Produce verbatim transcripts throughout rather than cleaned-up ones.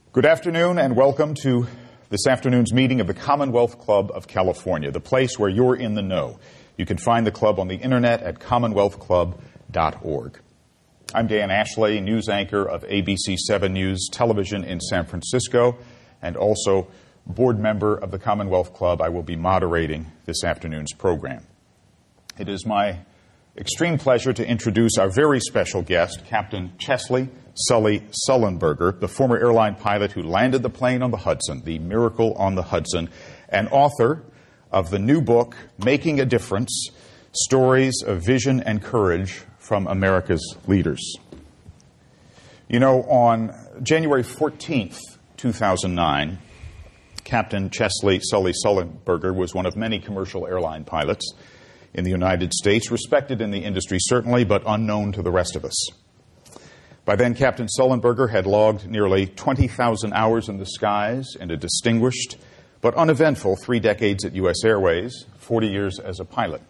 Good afternoon and welcome to this afternoon's meeting of the Commonwealth Club of California, the place where you're in the know. You can find the club on the internet at commonwealth club dot org. I'm Dan Ashley, news anchor of A B C seven News Television in San Francisco, and also board member of the Commonwealth Club. I will be moderating this afternoon's program. It is my extreme pleasure to introduce our very special guest, Captain Chesley Sully Sullenberger, the former airline pilot who landed the plane on the Hudson, the Miracle on the Hudson, and author of the new book, Making a Difference, Stories of Vision and Courage from America's Leaders. You know, on January fourteenth, two thousand nine, Captain Chesley Sully Sullenberger was one of many commercial airline pilots in the United States, respected in the industry certainly, but unknown to the rest of us. By then, Captain Sullenberger had logged nearly twenty thousand hours in the skies and a distinguished but uneventful three decades at U S Airways, forty years as a pilot.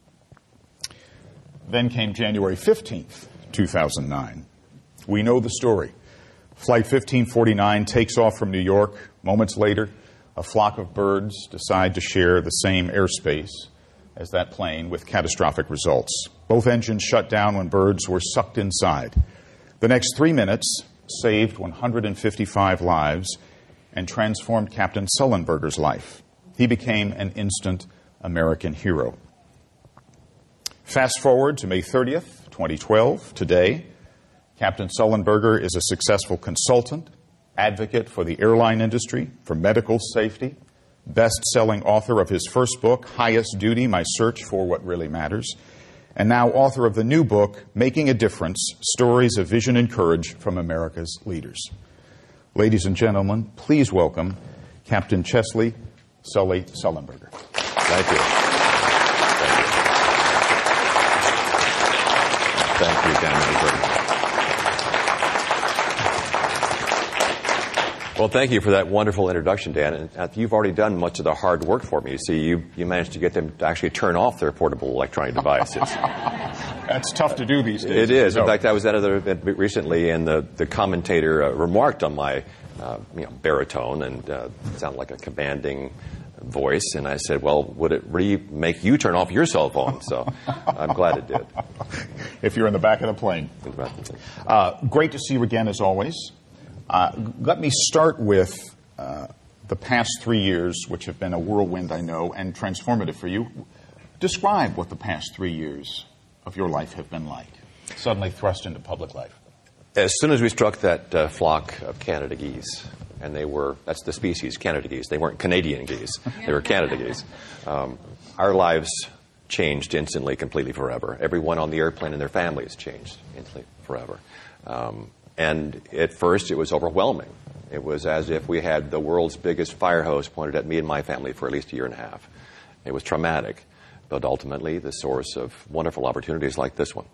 Then came January fifteenth, two thousand nine. We know the story. Flight fifteen forty-nine takes off from New York. Moments later, a flock of birds decide to share the same airspace as that plane with catastrophic results. Both engines shut down when birds were sucked inside. The next three minutes saved one hundred fifty-five lives and transformed Captain Sullenberger's life. He became an instant American hero. Fast forward to May thirtieth, twenty twelve. Today, Captain Sullenberger is a successful consultant, advocate for the airline industry, for medical safety, best-selling author of his first book, Highest Duty, My Search for What Really Matters, and now author of the new book, Making a Difference, Stories of Vision and Courage from America's Leaders. Ladies and gentlemen, please welcome Captain Chesley Sully Sullenberger. Thank you. Thank you, Dan. Well, thank you for that wonderful introduction, Dan. And uh, you've already done much of the hard work for me. You see, you, you managed to get them to actually turn off their portable electronic devices. That's tough to do these days. It is. No. In fact, I was at another event recently, and the, the commentator uh, remarked on my uh, you know, baritone and uh, sounded like a commanding voice. And I said, well, would it really make you turn off your cell phone? So I'm glad it did. If you're in the back of the plane. Uh, great to see you again, as always. Uh, let me start with uh, the past three years, which have been a whirlwind, I know, and transformative for you. Describe what the past three years of your life have been like, suddenly thrust into public life. As soon as we struck that uh, flock of Canada geese, and they were, that's the species, Canada geese. They weren't Canadian geese. They were Canada geese. Um, our lives changed instantly, completely, forever. Everyone on the airplane and their families changed instantly, forever. Um, And at first, it was overwhelming. It was as if we had the world's biggest fire hose pointed at me and my family for at least a year and a half. It was traumatic, but ultimately the source of wonderful opportunities like this one.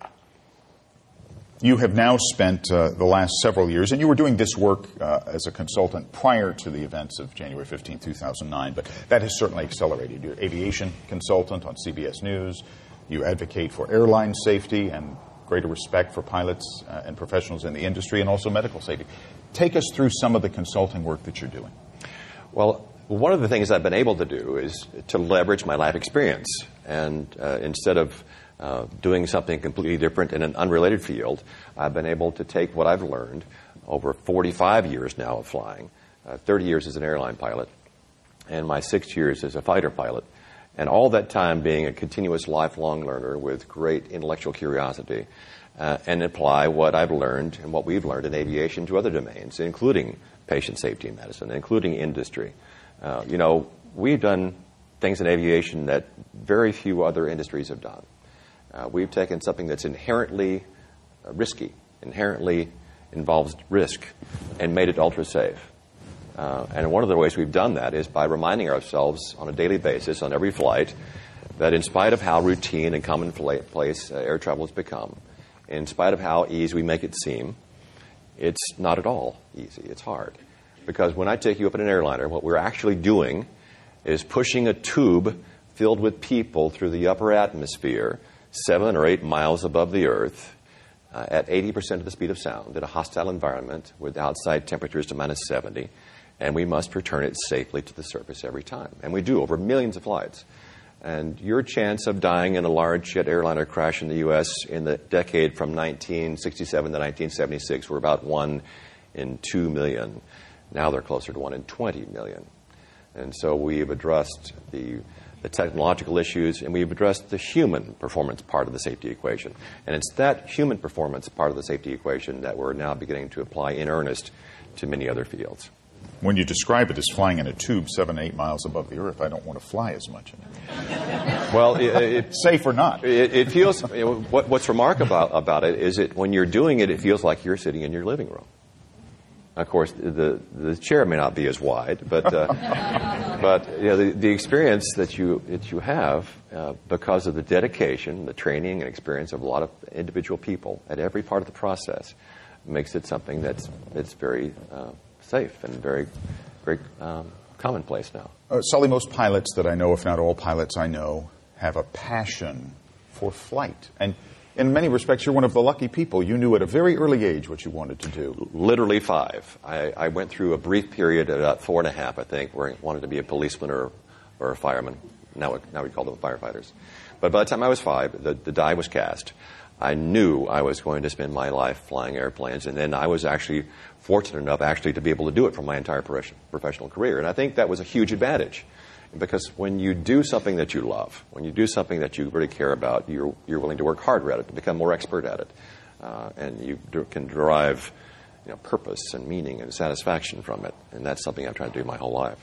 You have now spent uh, the last several years, and you were doing this work uh, as a consultant prior to the events of January fifteenth, two thousand nine, but that has certainly accelerated. You're an aviation consultant on C B S News. You advocate for airline safety and greater respect for pilots uh, and professionals in the industry, and also medical safety. Take us through some of the consulting work that you're doing. Well, one of the things I've been able to do is to leverage my life experience. And uh, instead of uh, doing something completely different in an unrelated field, I've been able to take what I've learned over forty-five years now of flying, uh, thirty years as an airline pilot, and my six years as a fighter pilot, and all that time being a continuous lifelong learner with great intellectual curiosity, uh, and apply what I've learned and what we've learned in aviation to other domains, including patient safety and medicine, including industry. Uh, you know, we've done things in aviation that very few other industries have done. Uh, we've taken something that's inherently uh, risky, inherently involves risk, and made it ultra safe. Uh, and one of the ways we've done that is by reminding ourselves on a daily basis, on every flight, that in spite of how routine and commonplace uh, air travel has become, in spite of how easy we make it seem, it's not at all easy. It's hard. Because when I take you up in an airliner, what we're actually doing is pushing a tube filled with people through the upper atmosphere, seven or eight miles above the earth, uh, at eighty percent of the speed of sound in a hostile environment with outside temperatures to minus seventy, and we must return it safely to the surface every time. And we do over millions of flights. And your chance of dying in a large jet airliner crash in the U S in the decade from nineteen sixty-seven to nineteen seventy-six were about one in two million. Now they're closer to one in twenty million. And so we've addressed the, the technological issues, and we've addressed the human performance part of the safety equation. And it's that human performance part of the safety equation that we're now beginning to apply in earnest to many other fields. When you describe it as flying in a tube seven, eight miles above the earth, I don't want to fly as much in it. Well, it, it, safe or not, it, it feels. You know, what, what's remarkable about, about it is that when you're doing it, it feels like you're sitting in your living room. Of course, the the chair may not be as wide, but uh, but you know, the, the experience that you that you have uh, because of the dedication, the training, and experience of a lot of individual people at every part of the process makes it something that's that's very uh, safe and very very um, commonplace now. Uh, Sully, most pilots that I know, if not all pilots I know, have a passion for flight. And in many respects, you're one of the lucky people. You knew at a very early age what you wanted to do. Literally five. I, I went through a brief period at about four and a half, I think, where I wanted to be a policeman or, or a fireman. Now, now we call them firefighters. But by the time I was five, the, the die was cast. I knew I was going to spend my life flying airplanes, and then I was actually fortunate enough actually to be able to do it for my entire professional career. And I think that was a huge advantage, because when you do something that you love, when you do something that you really care about, you're, you're willing to work harder at it, to become more expert at it, uh, and you d- can derive you know, purpose and meaning and satisfaction from it. And that's something I've tried to do my whole life.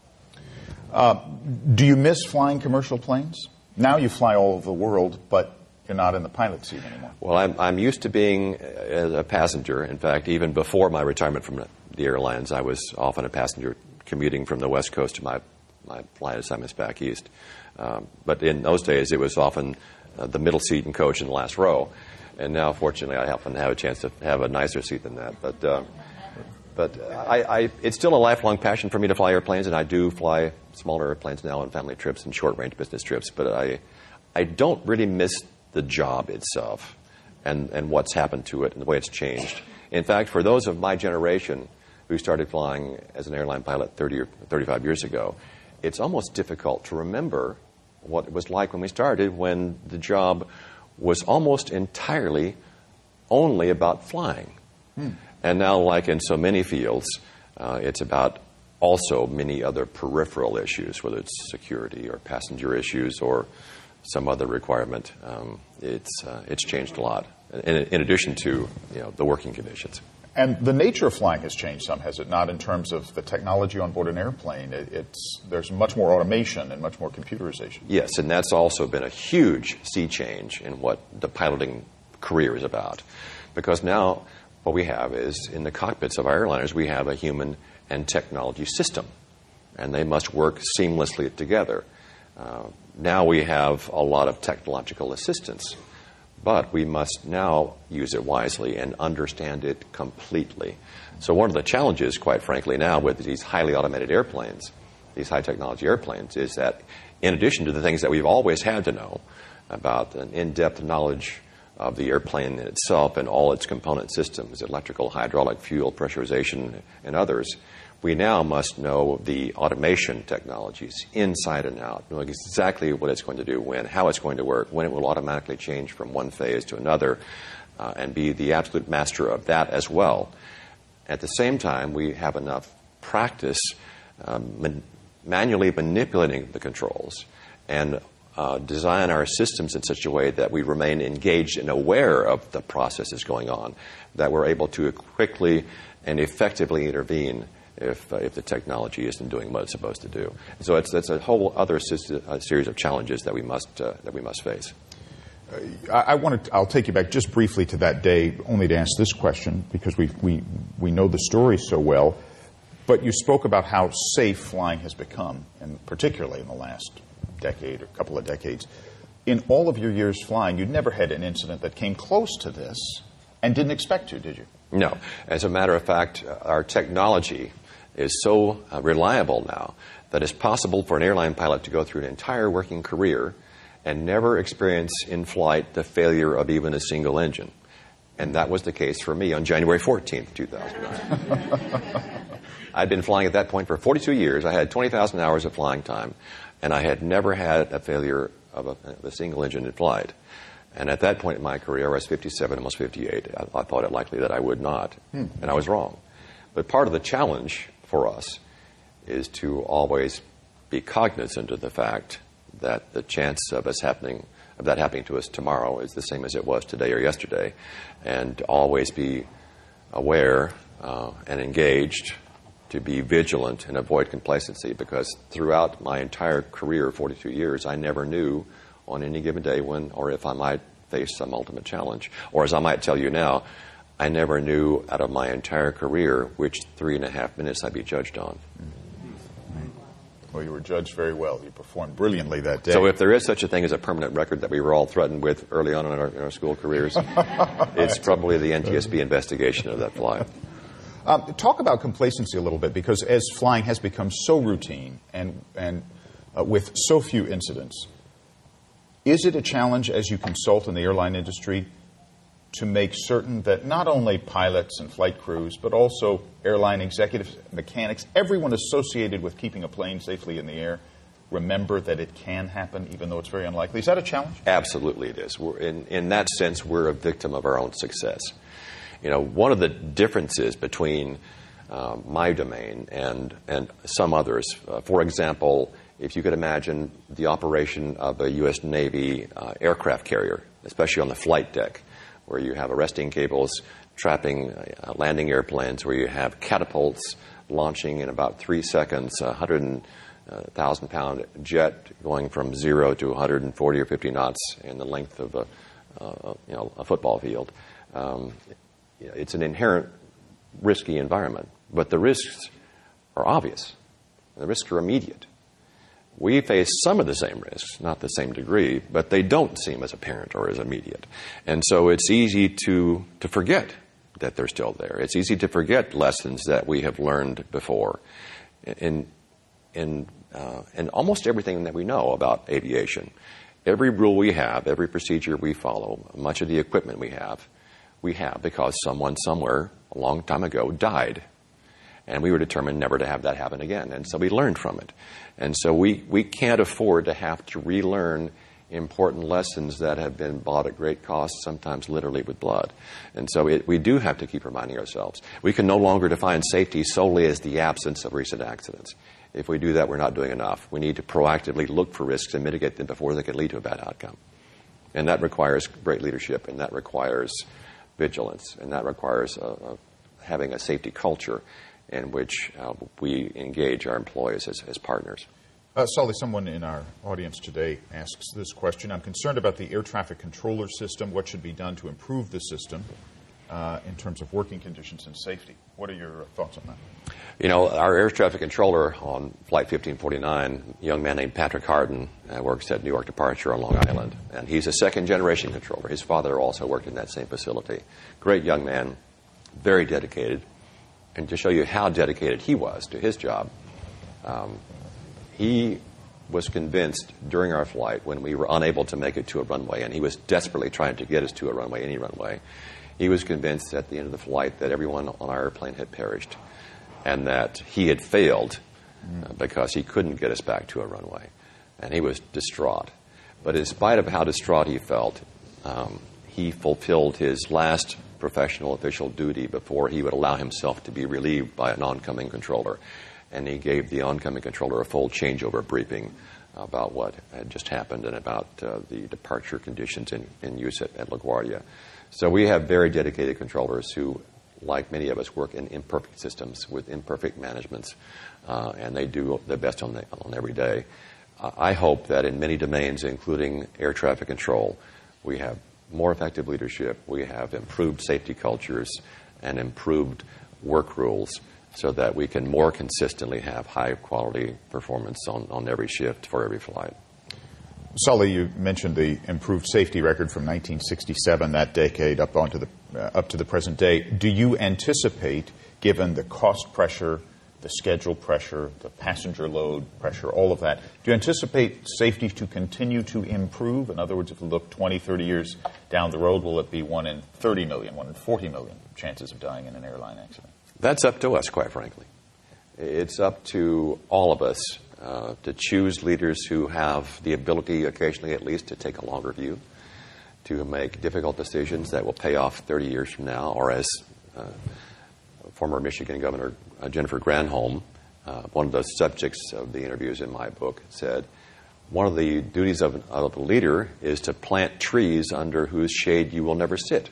Uh, do you miss flying commercial planes? Now you fly all over the world, but you're not in the pilot seat anymore. Well, I'm, I'm used to being a passenger. In fact, even before my retirement from the airlines, I was often a passenger commuting from the West Coast to my, my flight assignments back east. Um, but in those days, it was often uh, the middle seat and coach in the last row. And now, fortunately, I happen to have a chance to have a nicer seat than that. But uh, but I, I, it's still a lifelong passion for me to fly airplanes, and I do fly smaller airplanes now on family trips and short-range business trips. But I I don't really miss the job itself and, and what's happened to it and the way it's changed. In fact, for those of my generation who started flying as an airline pilot thirty or thirty-five years ago, it's almost difficult to remember what it was like when we started, when the job was almost entirely only about flying. Hmm. And now, like in so many fields, uh, it's about also many other peripheral issues, whether it's security or passenger issues or some other requirement. Um, it's uh, it's changed a lot, in, in addition to you know the working conditions. And the nature of flying has changed some, has it not, in terms of the technology on board an airplane? It, it's there's much more automation and much more computerization. Yes, and that's also been a huge sea change in what the piloting career is about. Because now what we have is, in the cockpits of our airliners, we have a human and technology system, and they must work seamlessly together. Uh, now we have a lot of technological assistance, but we must now use it wisely and understand it completely. So one of the challenges, quite frankly, now with these highly automated airplanes, these high-technology airplanes, is that in addition to the things that we've always had to know about an in-depth knowledge of the airplane itself and all its component systems, electrical, hydraulic, fuel, pressurization, and others, we now must know the automation technologies inside and out, knowing exactly what it's going to do, when, how it's going to work, when it will automatically change from one phase to another, uh, and be the absolute master of that as well. At the same time, we have enough practice um, man- manually manipulating the controls and uh, design our systems in such a way that we remain engaged and aware of the processes going on, that we're able to quickly and effectively intervene if uh, if the technology isn't doing what it's supposed to do. So it's that's a whole other system, uh, series of challenges that we must uh, that we must face. Uh, I, I want to. I'll take you back just briefly to that day, only to ask this question because we we we know the story so well. But you spoke about how safe flying has become, and particularly in the last decade or couple of decades. In all of your years flying, you never had an incident that came close to this, and didn't expect to, did you? No. As a matter of fact, our technology is so uh, reliable now that it's possible for an airline pilot to go through an entire working career and never experience in flight the failure of even a single engine. And that was the case for me on January fourteenth, two thousand nine. I'd been flying at that point for forty-two years. I had twenty thousand hours of flying time, and I had never had a failure of a, of a single engine in flight. And at that point in my career, I was fifty-seven, almost fifty-eight. I, I thought it likely that I would not, hmm. and I was wrong. But part of the challenge for us is to always be cognizant of the fact that the chance of us happening, of that happening to us tomorrow is the same as it was today or yesterday, and to always be aware uh, and engaged, to be vigilant and avoid complacency, because throughout my entire career, forty-two years, I never knew on any given day when or if I might face some ultimate challenge. Or as I might tell you now, I never knew out of my entire career which three and a half minutes I'd be judged on. Well, you were judged very well. You performed brilliantly that day. So if there is such a thing as a permanent record that we were all threatened with early on in our, in our school careers, it's probably the N T S B investigation of that flight. Um, talk about complacency a little bit, because as flying has become so routine and, and uh, with so few incidents, is it a challenge as you consult in the airline industry to make certain that not only pilots and flight crews, but also airline executives, mechanics, everyone associated with keeping a plane safely in the air, remember that it can happen, even though it's very unlikely? Is that a challenge? Absolutely it is. We're in, in that sense, we're a victim of our own success. You know, one of the differences between uh, my domain and, and some others, uh, for example, if you could imagine the operation of a U S Navy uh, aircraft carrier, especially on the flight deck, where you have arresting cables trapping uh, landing airplanes, where you have catapults launching in about three seconds, a one hundred thousand pound jet going from zero to one hundred forty or fifty knots in the length of a, uh, you know, a football field. Um, it's an inherent risky environment, but the risks are obvious. The risks are immediate. We face some of the same risks, not the same degree, but they don't seem as apparent or as immediate. And so it's easy to, to forget that they're still there. It's easy to forget lessons that we have learned before. In, in, uh, in almost everything that we know about aviation, every rule we have, every procedure we follow, much of the equipment we have, we have because someone somewhere a long time ago died. And we were determined never to have that happen again. And so we learned from it. And so we, we can't afford to have to relearn important lessons that have been bought at great cost, sometimes literally with blood. And so it, we do have to keep reminding ourselves. We can no longer define safety solely as the absence of recent accidents. If we do that, we're not doing enough. We need to proactively look for risks and mitigate them before they can lead to a bad outcome. And that requires great leadership, and that requires vigilance, and that requires uh, uh, having a safety culture in which uh, we engage our employees as, as partners. Uh, Sully, someone in our audience today asks this question. I'm concerned about the air traffic controller system. What should be done to improve the system uh, in terms of working conditions and safety? What are your thoughts on that? You know, our air traffic controller on Flight fifteen forty-nine, a young man named Patrick Harden, uh, works at New York Departure on Long Island. And he's a second-generation controller. His father also worked in that same facility. Great young man, very dedicated. And to show you how dedicated he was to his job, um, he was convinced during our flight when we were unable to make it to a runway, and he was desperately trying to get us to a runway, any runway, he was convinced at the end of the flight that everyone on our airplane had perished and that he had failed uh, because he couldn't get us back to a runway. And he was distraught. But in spite of how distraught he felt, um, he fulfilled his last professional official duty before he would allow himself to be relieved by an oncoming controller. And he gave the oncoming controller a full changeover briefing about what had just happened and about uh, the departure conditions in, in use at, at LaGuardia. So we have very dedicated controllers who, like many of us, work in imperfect systems with imperfect managements, uh, and they do their best on, the, on every day. Uh, I hope that in many domains, including air traffic control, we have more effective leadership, we have improved safety cultures and improved work rules so that we can more consistently have high-quality performance on, on every shift for every flight. Sully, you mentioned the improved safety record from nineteen sixty-seven, that decade, up onto the uh, up to the present day. Do you anticipate, given the cost pressure the schedule pressure, the passenger load pressure, all of that. Do you anticipate safety to continue to improve? In other words, if we look twenty, thirty years down the road, will it be one in thirty million, one in forty million chances of dying in an airline accident? That's up to us, quite frankly. It's up to all of us uh, to choose leaders who have the ability, occasionally at least, to take a longer view, to make difficult decisions that will pay off thirty years from now, or as uh, former Michigan Governor uh, Jennifer Granholm, uh, one of the subjects of the interviews in my book, said, one of the duties of, of a leader is to plant trees under whose shade you will never sit.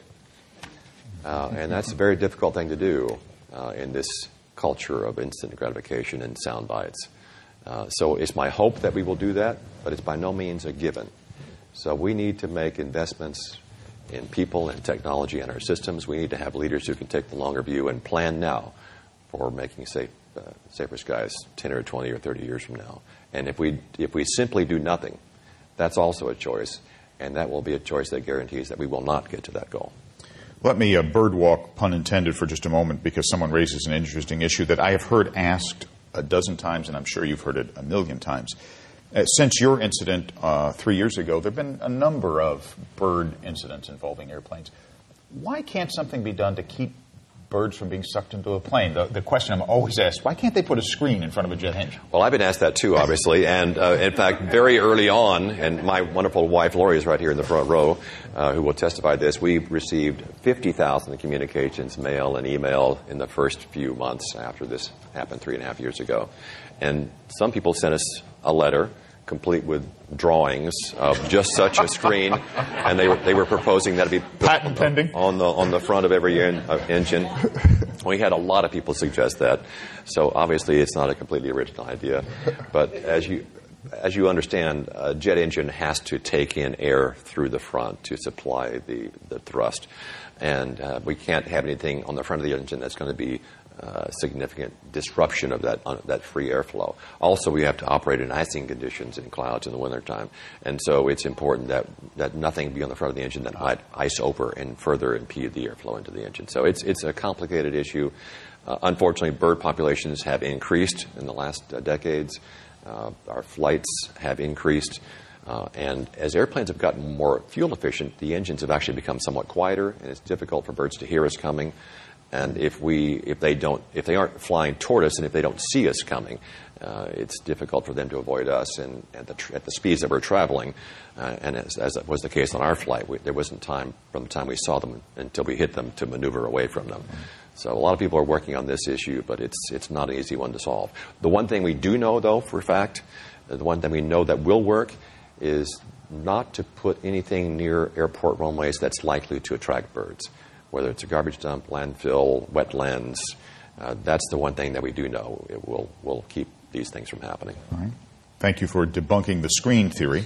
Uh, and that's a very difficult thing to do uh, in this culture of instant gratification and sound bites. Uh, so it's my hope that we will do that, but it's by no means a given. So we need to make investments in people and technology and our systems. We need to have leaders who can take the longer view and plan now for making safe, uh, safer skies ten or twenty or thirty years from now. And if we, if we simply do nothing, that's also a choice, and that will be a choice that guarantees that we will not get to that goal. Let me uh, birdwalk, pun intended, for just a moment, because someone raises an interesting issue that I have heard asked a dozen times, and I'm sure you've heard it a million times. Uh, since your incident uh, three years ago, there have been a number of bird incidents involving airplanes. Why can't something be done to keep birds from being sucked into a plane? The, the question I'm always asked, why can't they put a screen in front of a jet engine? Well, I've been asked that too, obviously. And uh, in fact, very early on, and my wonderful wife, Lori, is right here in the front row, uh, who will testify to this, we received fifty thousand communications, mail and email in the first few months after this happened three and a half years ago. And some people sent us a letter complete with drawings of just such a screen, and they were they were proposing that it be patent pending on the on the front of every en- uh, engine. We had a lot of people suggest that, so obviously it's not a completely original idea. But as you as you understand, a jet engine has to take in air through the front to supply the the thrust, and uh, we can't have anything on the front of the engine that's going to be Uh, significant disruption of that uh, that free airflow. Also, we have to operate in icing conditions in clouds in the wintertime. And so it's important that, that nothing be on the front of the engine that might ice over and further impede the airflow into the engine. So it's it's a complicated issue. Uh, unfortunately, bird populations have increased in the last uh, decades. Uh, our flights have increased. Uh, and as airplanes have gotten more fuel efficient, the engines have actually become somewhat quieter, and it's difficult for birds to hear us coming. And if we, if they don't, if they aren't flying toward us, and if they don't see us coming, uh, it's difficult for them to avoid us. And at the tr- at the speeds that we're traveling, uh, and as, as was the case on our flight, we, there wasn't time from the time we saw them until we hit them to maneuver away from them. So a lot of people are working on this issue, but it's it's not an easy one to solve. The one thing we do know, though, for a fact, the one thing we know that will work is not to put anything near airport runways that's likely to attract birds. Whether it's a garbage dump, landfill, wetlands, uh, that's the one thing that we do know. It will will keep these things from happening. All right. Thank you for debunking the screen theory.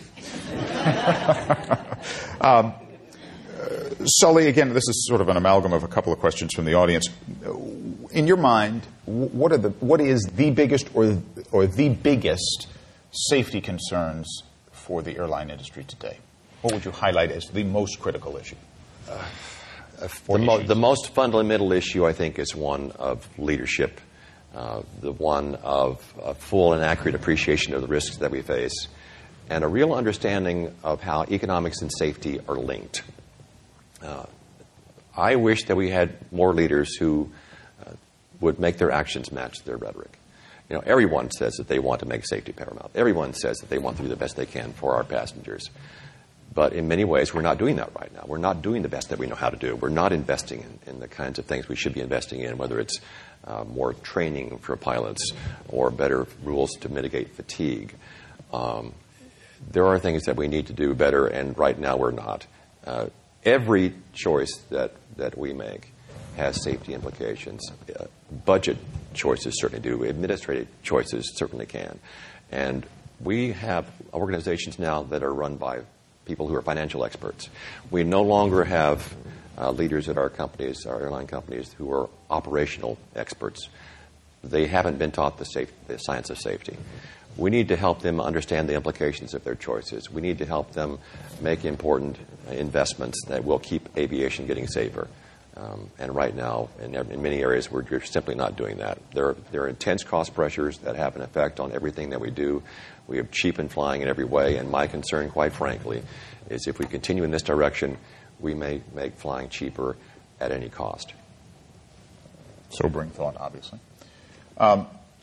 um, uh, Sully, again, this is sort of an amalgam of a couple of questions from the audience. In your mind, what are the what is the biggest or or the biggest safety concerns for the airline industry today? What would you highlight as the most critical issue? Uh, The, mo- the most fundamental issue, I think, is one of leadership, uh, the one of a full and accurate appreciation of the risks that we face, and a real understanding of how economics and safety are linked. Uh, I wish that we had more leaders who uh, would make their actions match their rhetoric. You know, everyone says that they want to make safety paramount. Everyone says that they want to do the best they can for our passengers. But in many ways, we're not doing that right now. We're not doing the best that we know how to do. We're not investing in, in the kinds of things we should be investing in, whether it's uh, more training for pilots or better rules to mitigate fatigue. Um, there are things that we need to do better, and right now we're not. Uh, every choice that, that we make has safety implications. Uh, budget choices certainly do. Administrative choices certainly can. And we have organizations now that are run by people who are financial experts. We no longer have uh, leaders at our companies, our airline companies, who are operational experts. They haven't been taught the, safe, the science of safety. We need to help them understand the implications of their choices. We need to help them make important investments that will keep aviation getting safer. Um, and right now, in, in many areas, we're simply not doing that. There are, there are intense cost pressures that have an effect on everything that we do. We have cheapened flying in every way, and my concern, quite frankly, is if we continue in this direction, we may make flying cheaper at any cost. Sobering thought, obviously. Um,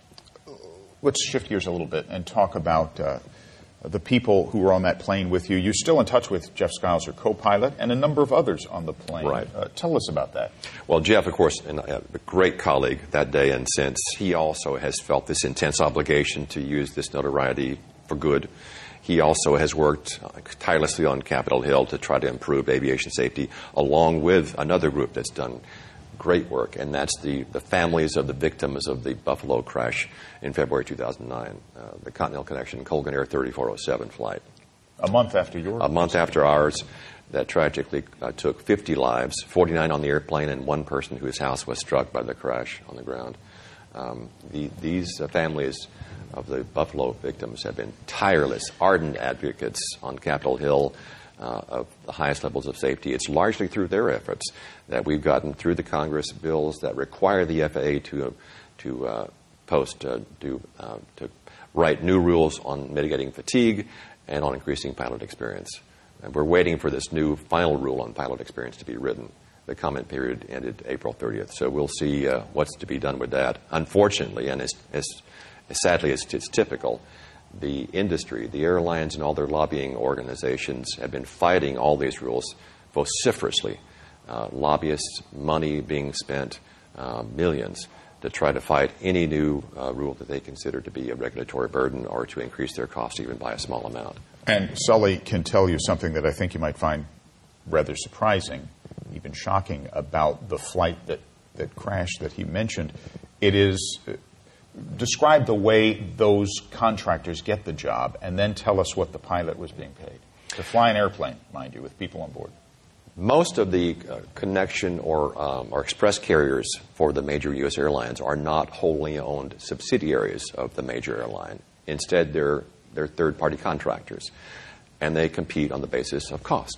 let's shift gears a little bit and talk about uh, the people who were on that plane with you. You're still in touch with Jeff Skiles, your co-pilot, and a number of others on the plane. Right. Uh, tell us about that. Well, Jeff, of course, and a great colleague that day and since, he also has felt this intense obligation to use this notoriety for good. He also has worked tirelessly on Capitol Hill to try to improve aviation safety, along with another group that's done great work, and that's the, the families of the victims of the Buffalo crash in February two thousand nine, uh, the Continental Connection Colgan Air thirty-four oh seven flight. A month after yours? A month after ours, that tragically uh, took fifty lives, forty-nine on the airplane, and one person whose house was struck by the crash on the ground. Um, the, these uh, families of the Buffalo victims have been tireless, ardent advocates on Capitol Hill uh, of the highest levels of safety. It's largely through their efforts that we've gotten through the Congress bills that require the F A A to uh, to uh, post uh, to uh, to write new rules on mitigating fatigue and on increasing pilot experience. And we're waiting for this new final rule on pilot experience to be written. The comment period ended April thirtieth, so we'll see uh, what's to be done with that. Unfortunately, and as, as, as sadly as it's typical, the industry, the airlines, and all their lobbying organizations have been fighting all these rules vociferously. Uh, lobbyists, money being spent, uh, millions, to try to fight any new uh, rule that they consider to be a regulatory burden or to increase their costs even by a small amount. And Sully can tell you something that I think you might find rather surprising, even shocking, about the flight that, that crashed that he mentioned. It is, uh, describe the way those contractors get the job, and then tell us what the pilot was being paid. To fly an airplane, mind you, with people on board. Most of the uh, connection or, um, or express carriers for the major U S airlines are not wholly owned subsidiaries of the major airline. Instead, they're, they're third-party contractors, and they compete on the basis of cost.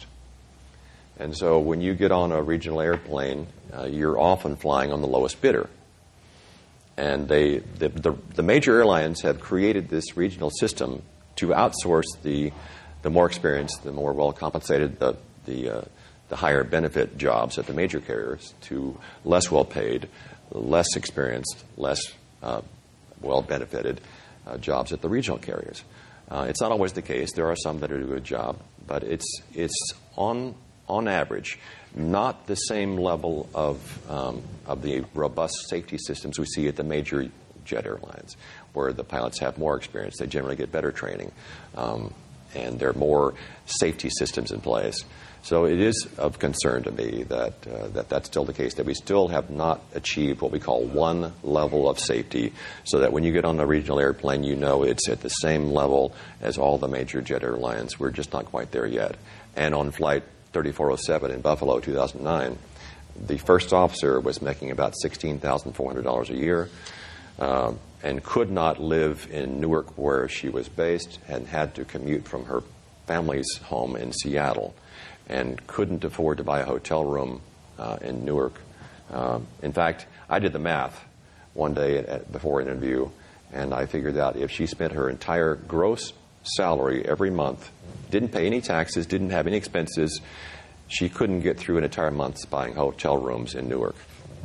And so when you get on a regional airplane, uh, you're often flying on the lowest bidder. And they, the, the, the major airlines have created this regional system to outsource the, the more experienced, the more well-compensated, the, the uh, the higher benefit jobs at the major carriers to less well-paid, less experienced, less uh, well-benefited uh, jobs at the regional carriers. Uh, it's not always the case. There are some that do a good job, but it's it's on on average not the same level of um, of the robust safety systems we see at the major jet airlines, where the pilots have more experience. They generally get better training, um, and there are more safety systems in place. So it is of concern to me that, uh, that that's still the case, that we still have not achieved what we call one level of safety, so that when you get on a regional airplane, you know it's at the same level as all the major jet airlines. We're just not quite there yet. And on Flight thirty-four oh seven in Buffalo, two thousand nine, the first officer was making about sixteen thousand four hundred dollars a year uh, and could not live in Newark, where she was based, and had to commute from her family's home in Seattle, and couldn't afford to buy a hotel room uh, in Newark. Uh, in fact, I did the math one day at, at, before an interview, and I figured out if she spent her entire gross salary every month, didn't pay any taxes, didn't have any expenses, she couldn't get through an entire month buying hotel rooms in Newark.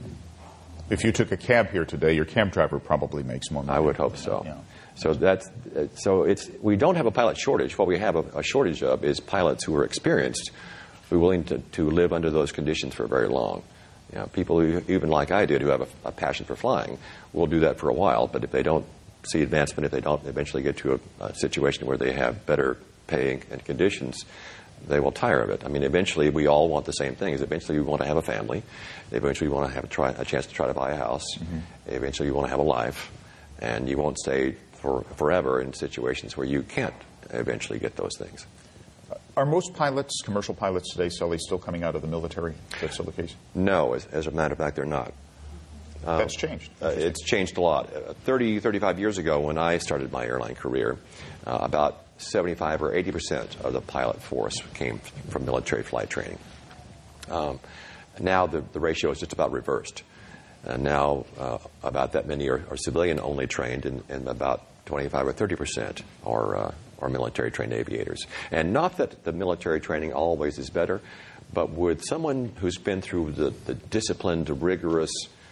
If you took a cab here today, your cab driver probably makes more money. I would hope so. Yeah. So that's so it's we don't have a pilot shortage. What we have a, a shortage of is pilots who are experienced, who are willing to, to live under those conditions for very long. You know, people who, even like I did, who have a, a passion for flying, will do that for a while. But if they don't see advancement, if they don't eventually get to a, a situation where they have better pay and conditions, they will tire of it. I mean, eventually we all want the same things. Eventually we want to have a family. Eventually we want to have a, try, a chance to try to buy a house. Mm-hmm. Eventually you want to have a life. And you won't stay for forever in situations where you can't eventually get those things. Are most pilots, commercial pilots today, Sully, still coming out of the military? That's still the case? No, as, as a matter of fact, they're not. Um, That's changed. Uh, it's changed a lot. Uh, thirty, thirty-five years ago, when I started my airline career, uh, about seventy-five or eighty percent of the pilot force came from military flight training. Um, Now the, the ratio is just about reversed. And now uh, about that many are, are civilian-only trained, and, and about twenty-five or thirty percent are, uh, are military-trained aviators. And not that the military training always is better, but with someone who's been through the, the disciplined, rigorous,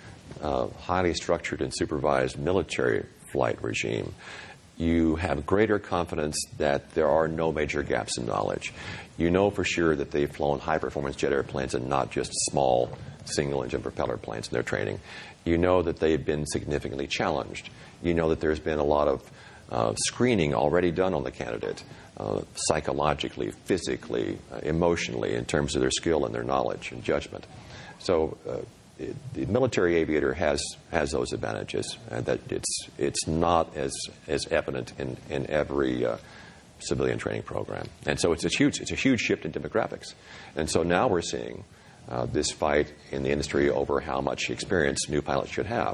uh, highly structured and supervised military flight regime, you have greater confidence that there are no major gaps in knowledge. You know for sure that they've flown high-performance jet airplanes and not just small single-engine propeller planes in their training. You know that they've been significantly challenged. You know that there's been a lot of uh, screening already done on the candidate, uh, psychologically, physically, uh, emotionally, in terms of their skill and their knowledge and judgment. So uh, it, the military aviator has has those advantages, and that it's it's not as as evident in in every uh, civilian training program. And so it's a huge it's a huge shift in demographics. And so now we're seeing Uh, this fight in the industry over how much experience new pilots should have.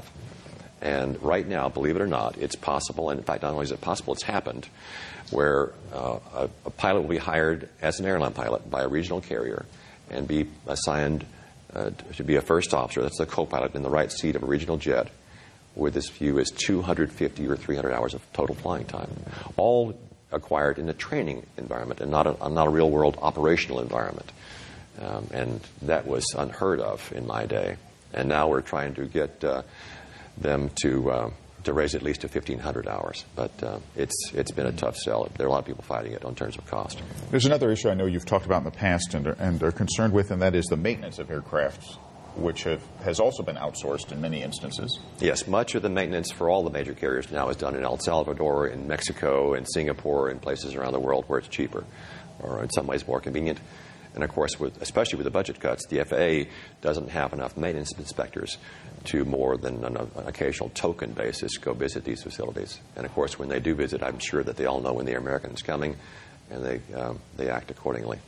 And right now, believe it or not, it's possible, and in fact, not only is it possible, it's happened, where uh, a, a pilot will be hired as an airline pilot by a regional carrier and be assigned uh, to be a first officer, that's the co-pilot in the right seat of a regional jet, with as few as two hundred fifty or three hundred hours of total flying time, all acquired in a training environment and not a, not a real-world operational environment. Um, and that was unheard of in my day. And now we're trying to get uh, them to uh, to raise at least to fifteen hundred hours. But uh, it's it's been a tough sell. There are a lot of people fighting it in terms of cost. There's another issue I know you've talked about in the past and are, and are concerned with, and that is the maintenance of aircraft, which have, has also been outsourced in many instances. Yes, much of the maintenance for all the major carriers now is done in El Salvador, in Mexico, in Singapore, in places around the world where it's cheaper, or in some ways more convenient. And, of course, with, especially with the budget cuts, the F A A doesn't have enough maintenance inspectors to more than on an occasional token basis go visit these facilities. And, of course, when they do visit, I'm sure that they all know when the American is coming, and they um, they act accordingly.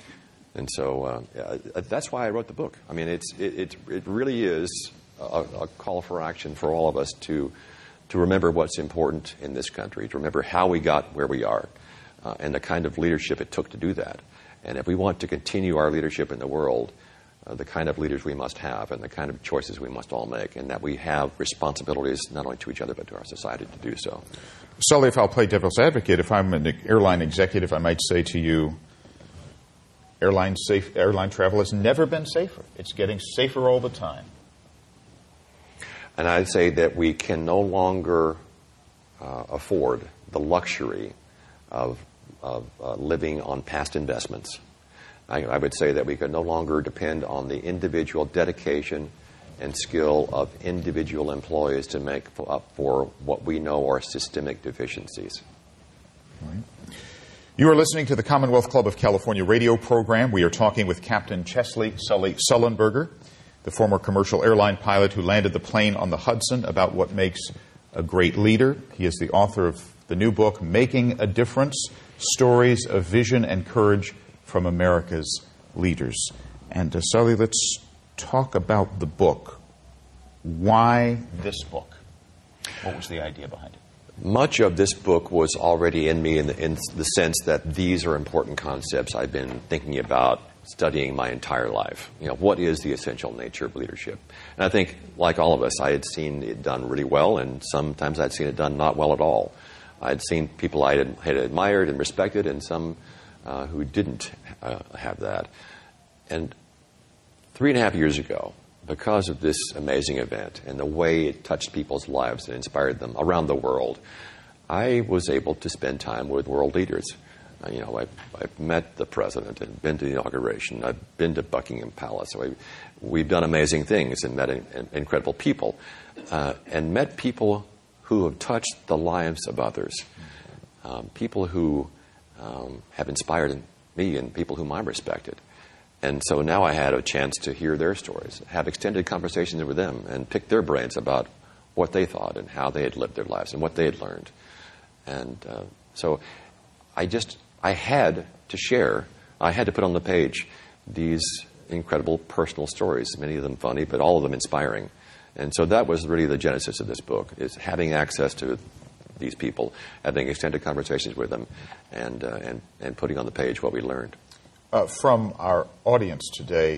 And so uh, yeah, that's why I wrote the book. I mean, it's it it, it really is a, a call for action for all of us to to remember what's important in this country, to remember how we got where we are, uh, and the kind of leadership it took to do that. And if we want to continue our leadership in the world, uh, the kind of leaders we must have and the kind of choices we must all make, and that we have responsibilities not only to each other but to our society to do so. Sully, if I'll play devil's advocate, if I'm an airline executive, I might say to you, airline, safe, airline travel has never been safer. It's getting safer all the time. And I'd say that we can no longer uh, afford the luxury of of uh, living on past investments. I, I would say that we can no longer depend on the individual dedication and skill of individual employees to make up for what we know are systemic deficiencies. Right. You are listening to the Commonwealth Club of California radio program. We are talking with Captain Chesley Sully Sullenberger, the former commercial airline pilot who landed the plane on the Hudson, about what makes a great leader. He is the author of the new book, Making a Difference, Stories of Vision and Courage from America's Leaders. And uh, Sully, let's talk about the book. Why this book? What was the idea behind it? Much of this book was already in me in the, in the sense that these are important concepts I've been thinking about studying my entire life. You know, what is the essential nature of leadership? And I think, like all of us, I had seen it done really well, and sometimes I'd seen it done not well at all. I'd seen people I had, had admired and respected, and some uh, who didn't uh, have that. And three and a half years ago, because of this amazing event and the way it touched people's lives and inspired them around the world, I was able to spend time with world leaders. Uh, you know, I've, I've met the president and been to the inauguration. I've been to Buckingham Palace. So I, we've done amazing things and met in, in, incredible people, uh, and met people who have touched the lives of others, um, people who um, have inspired me and people whom I respected. And so now I had a chance to hear their stories, have extended conversations with them, and pick their brains about what they thought and how they had lived their lives and what they had learned. And uh, so I just, I had to share, I had to put on the page these incredible personal stories, many of them funny, but all of them inspiring. And so that was really the genesis of this book, is having access to these people, having extended conversations with them, and uh, and, and putting on the page what we learned. Uh, from our audience today,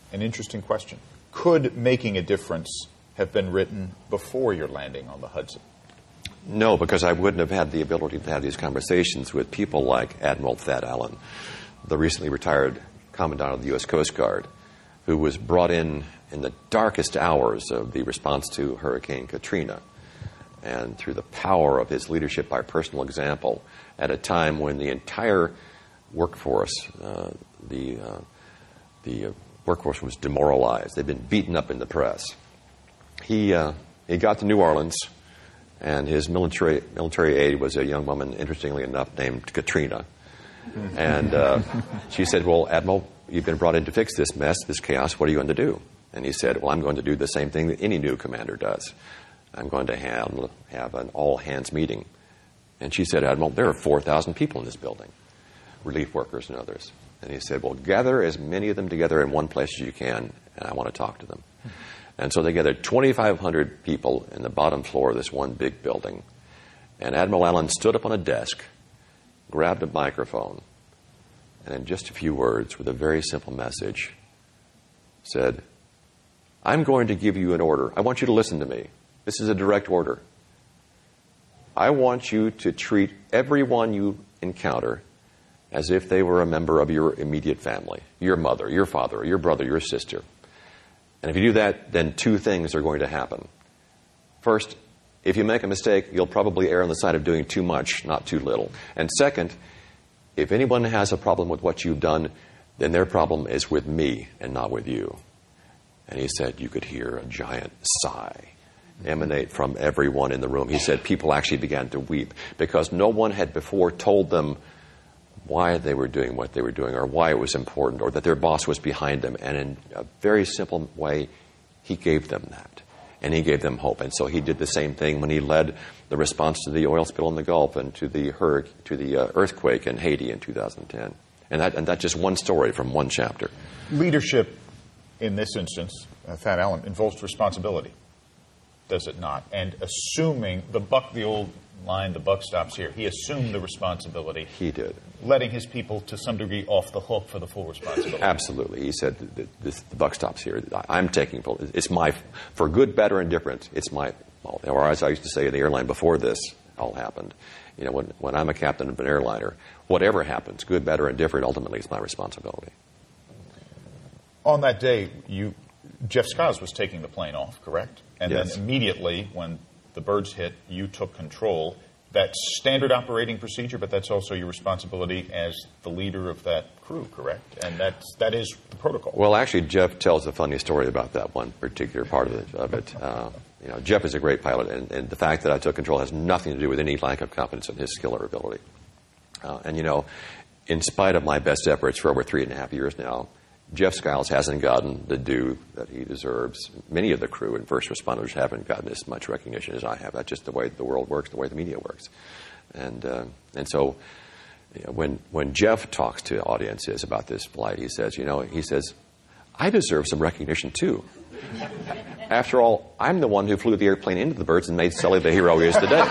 an interesting question. Could Making a Difference have been written before your landing on the Hudson? No, because I wouldn't have had the ability to have these conversations with people like Admiral Thad Allen, the recently retired Commandant of the U S Coast Guard, who was brought in in the darkest hours of the response to Hurricane Katrina. And through the power of his leadership by personal example, at a time when the entire workforce, uh, the, uh, the uh, workforce was demoralized. They'd been beaten up in the press. He, uh, he got to New Orleans, and his military, military aide was a young woman, interestingly enough, named Katrina. And uh, she said, well, Admiral, you've been brought in to fix this mess, this chaos. What are you going to do? And he said, well, I'm going to do the same thing that any new commander does. I'm going to have, have an all-hands meeting. And she said, Admiral, there are four thousand people in this building, relief workers and others. And he said, well, gather as many of them together in one place as you can, and I want to talk to them. And so they gathered twenty-five hundred people in the bottom floor of this one big building. And Admiral Allen stood up on a desk, grabbed a microphone, and in just a few words, with a very simple message, said, I'm going to give you an order. I want you to listen to me. This is a direct order. I want you to treat everyone you encounter as if they were a member of your immediate family, your mother, your father, your brother, your sister. And if you do that, then two things are going to happen. First, if you make a mistake, you'll probably err on the side of doing too much, not too little. And second, if anyone has a problem with what you've done, then their problem is with me and not with you. And he said you could hear a giant sigh emanate from everyone in the room. He said people actually began to weep because no one had before told them why they were doing what they were doing or why it was important or that their boss was behind them. And in a very simple way, he gave them that. And he gave them hope. And so he did the same thing when he led the response to the oil spill in the Gulf and to the hurricane, to the uh, earthquake in Haiti in two thousand ten. And, that, and that's just one story from one chapter. Leadership, in this instance, uh, Thad Allen, involves responsibility, does it not? And assuming the buck, the old line, the buck stops here. He assumed the responsibility. He did. Letting his people, to some degree, off the hook for the full responsibility. Absolutely. He said, the, the, the buck stops here. I'm taking full, it's my, for good, bad, or indifferent, it's my fault. Or as I used to say in the airline before this all happened, you know, when, when I'm a captain of an airliner, whatever happens, good, bad, or indifferent, ultimately it's my responsibility. On that day, you, Jeff Skiles was taking the plane off, correct? And yes. Then immediately, when the birds hit, you took control. That's standard operating procedure, but that's also your responsibility as the leader of that crew, correct? And that's, that is the protocol. Well, actually, Jeff tells a funny story about that one particular part of it. Of it. Uh, you know, Jeff is a great pilot, and, and the fact that I took control has nothing to do with any lack of confidence in his skill or ability. Uh, and, you know, in spite of my best efforts for over three and a half years now, Jeff Skiles hasn't gotten the due that he deserves. Many of the crew and first responders haven't gotten as much recognition as I have. That's just the way the world works, the way the media works. And uh, and so you know, when when Jeff talks to audiences about this flight, he says, you know, he says, I deserve some recognition too. After all, I'm the one who flew the airplane into the birds and made Sully the hero he is today.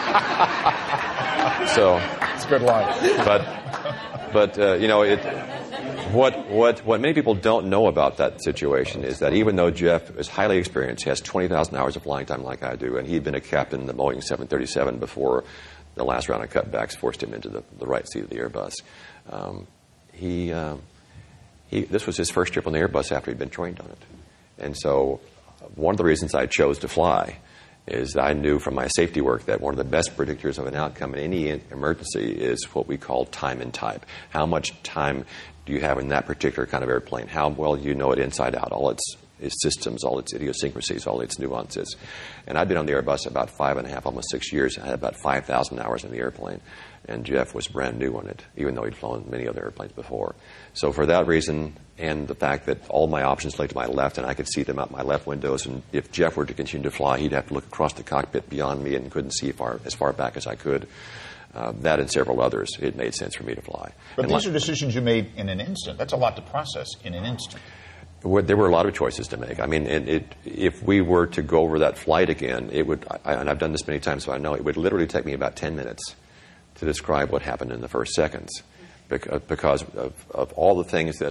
So it's a good line. But but uh, you know it. What, what, what many people don't know about that situation is that even though Jeff is highly experienced, he has twenty thousand hours of flying time like I do, and he'd been a captain in the Boeing seven thirty-seven before the last round of cutbacks forced him into the, the right seat of the Airbus. Um, he, um, he, this was his first trip on the Airbus after he'd been trained on it. And so one of the reasons I chose to fly is that I knew from my safety work that one of the best predictors of an outcome in any emergency is what we call time and type. How much time do you have in that particular kind of airplane? How well do you know it inside out, all its, its systems, all its idiosyncrasies, all its nuances? And I've been on the Airbus about five and a half, almost six years. I had about five thousand hours in the airplane, and Jeff was brand new on it, even though he'd flown many other airplanes before. So for that reason, and the fact that all my options lay to my left, and I could see them out my left windows, and if Jeff were to continue to fly, he'd have to look across the cockpit beyond me and couldn't see far, as far back as I could. Uh, that and several others, it made sense for me to fly. But and these like, are decisions you made in an instant. That's a lot to process in an instant. There were a lot of choices to make. I mean, it, it, if we were to go over that flight again, it would, I, and I've done this many times, so I know, it would literally take me about ten minutes to describe what happened in the first seconds because, because of, of all the things that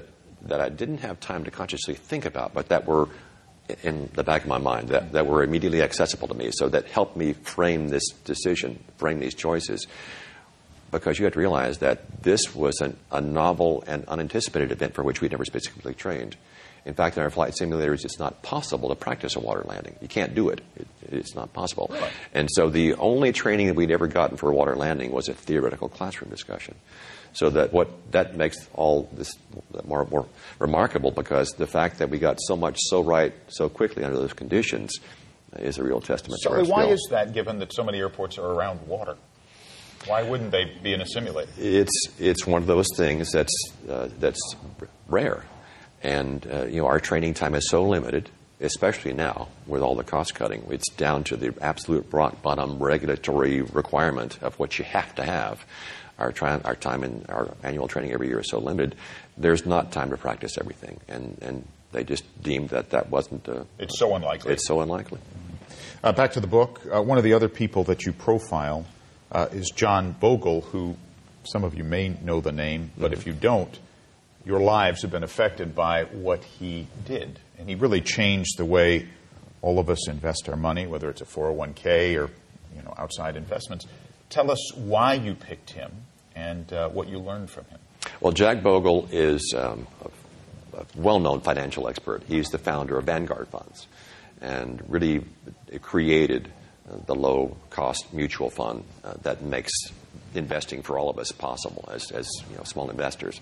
that I didn't have time to consciously think about, but that were in the back of my mind, that, that were immediately accessible to me, so that helped me frame this decision, frame these choices. Because you have to realize that this was an, a novel and unanticipated event for which we'd never specifically trained. In fact, in our flight simulators, it's not possible to practice a water landing. You can't do it. it it's not possible. Really? And so the only training that we'd ever gotten for a water landing was a theoretical classroom discussion. So that what that makes all this more, more remarkable, because the fact that we got so much so right so quickly under those conditions is a real testament so to our why skill. is that, given that so many airports are around water? Why wouldn't they be in a simulator? It's it's one of those things that's uh, that's rare, and uh, you know, our training time is so limited, especially now with all the cost cutting. It's down to the absolute rock bottom regulatory requirement of what you have to have. Our, tri- our time in our annual training every year is so limited. There's not time to practice everything, and and they just deemed that that wasn't. Uh, it's so unlikely. It's so unlikely. Uh, back to the book. Uh, one of the other people that you profile Uh, is John Bogle, who some of you may know the name, but mm-hmm. if you don't, your lives have been affected by what he did. And he really changed the way all of us invest our money, whether it's a four oh one k or you know outside investments. Tell us why you picked him and uh, what you learned from him. Well, Jack Bogle is um, a, a well-known financial expert. He's the founder of Vanguard Funds and really created the low-cost mutual fund uh, that makes investing for all of us possible as, as you know, small investors.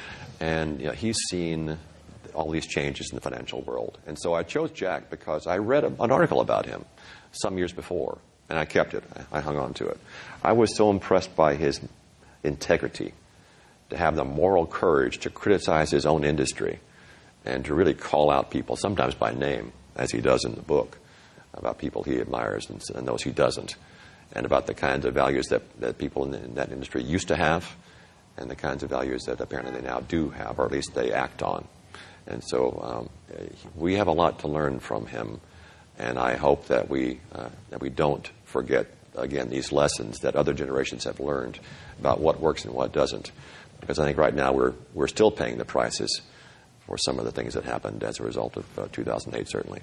And you know, he's seen all these changes in the financial world. And so I chose Jack because I read a, an article about him some years before, and I kept it. I, I hung on to it. I was so impressed by his integrity, to have the moral courage to criticize his own industry and to really call out people, sometimes by name, as he does in the book, about people he admires and, and those he doesn't, and about the kinds of values that, that people in, the, in that industry used to have and the kinds of values that apparently they now do have, or at least they act on. And so um, we have a lot to learn from him, and I hope that we, uh, that we don't forget, again, these lessons that other generations have learned about what works and what doesn't. Because I think right now we're, we're still paying the prices for some of the things that happened as a result of uh, two thousand eight, certainly.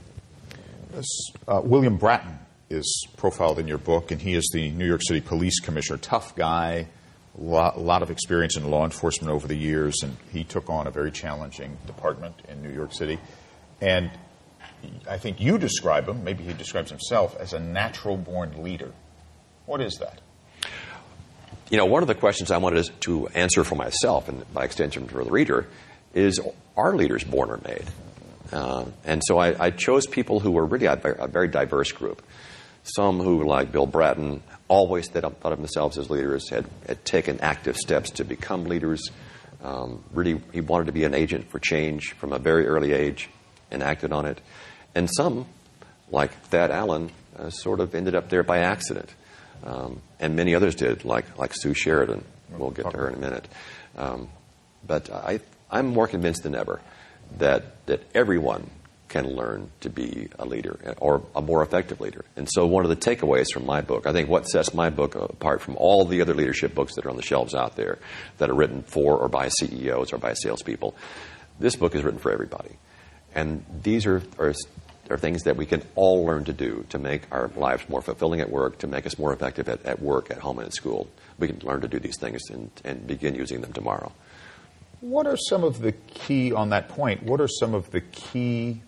Uh, William Bratton is profiled in your book, and he is the New York City Police Commissioner. Tough guy, a lot, a lot of experience in law enforcement over the years, and he took on a very challenging department in New York City. And I think you describe him, maybe he describes himself, as a natural-born leader. What is that? You know, one of the questions I wanted to answer for myself, and by extension for the reader, is, are leaders born or made? Uh, and so I, I chose people who were really a, a very diverse group. Some who, like Bill Bratton, always thought of themselves as leaders, had, had taken active steps to become leaders. Um, really, he wanted to be an agent for change from a very early age and acted on it. And some, like Thad Allen, uh, sort of ended up there by accident. Um, and many others did, like like Sue Sheridan. We'll get to her in a minute. Um, but I, I'm more convinced than ever that that everyone can learn to be a leader or a more effective leader. And so one of the takeaways from my book, I think what sets my book apart from all the other leadership books that are on the shelves out there that are written for or by C E Os or by salespeople, this book is written for everybody. And these are, are, are things that we can all learn to do to make our lives more fulfilling at work, to make us more effective at, at work, at home, and at school. We can learn to do these things and, and begin using them tomorrow. What are some of the key, on that point, what are some of the key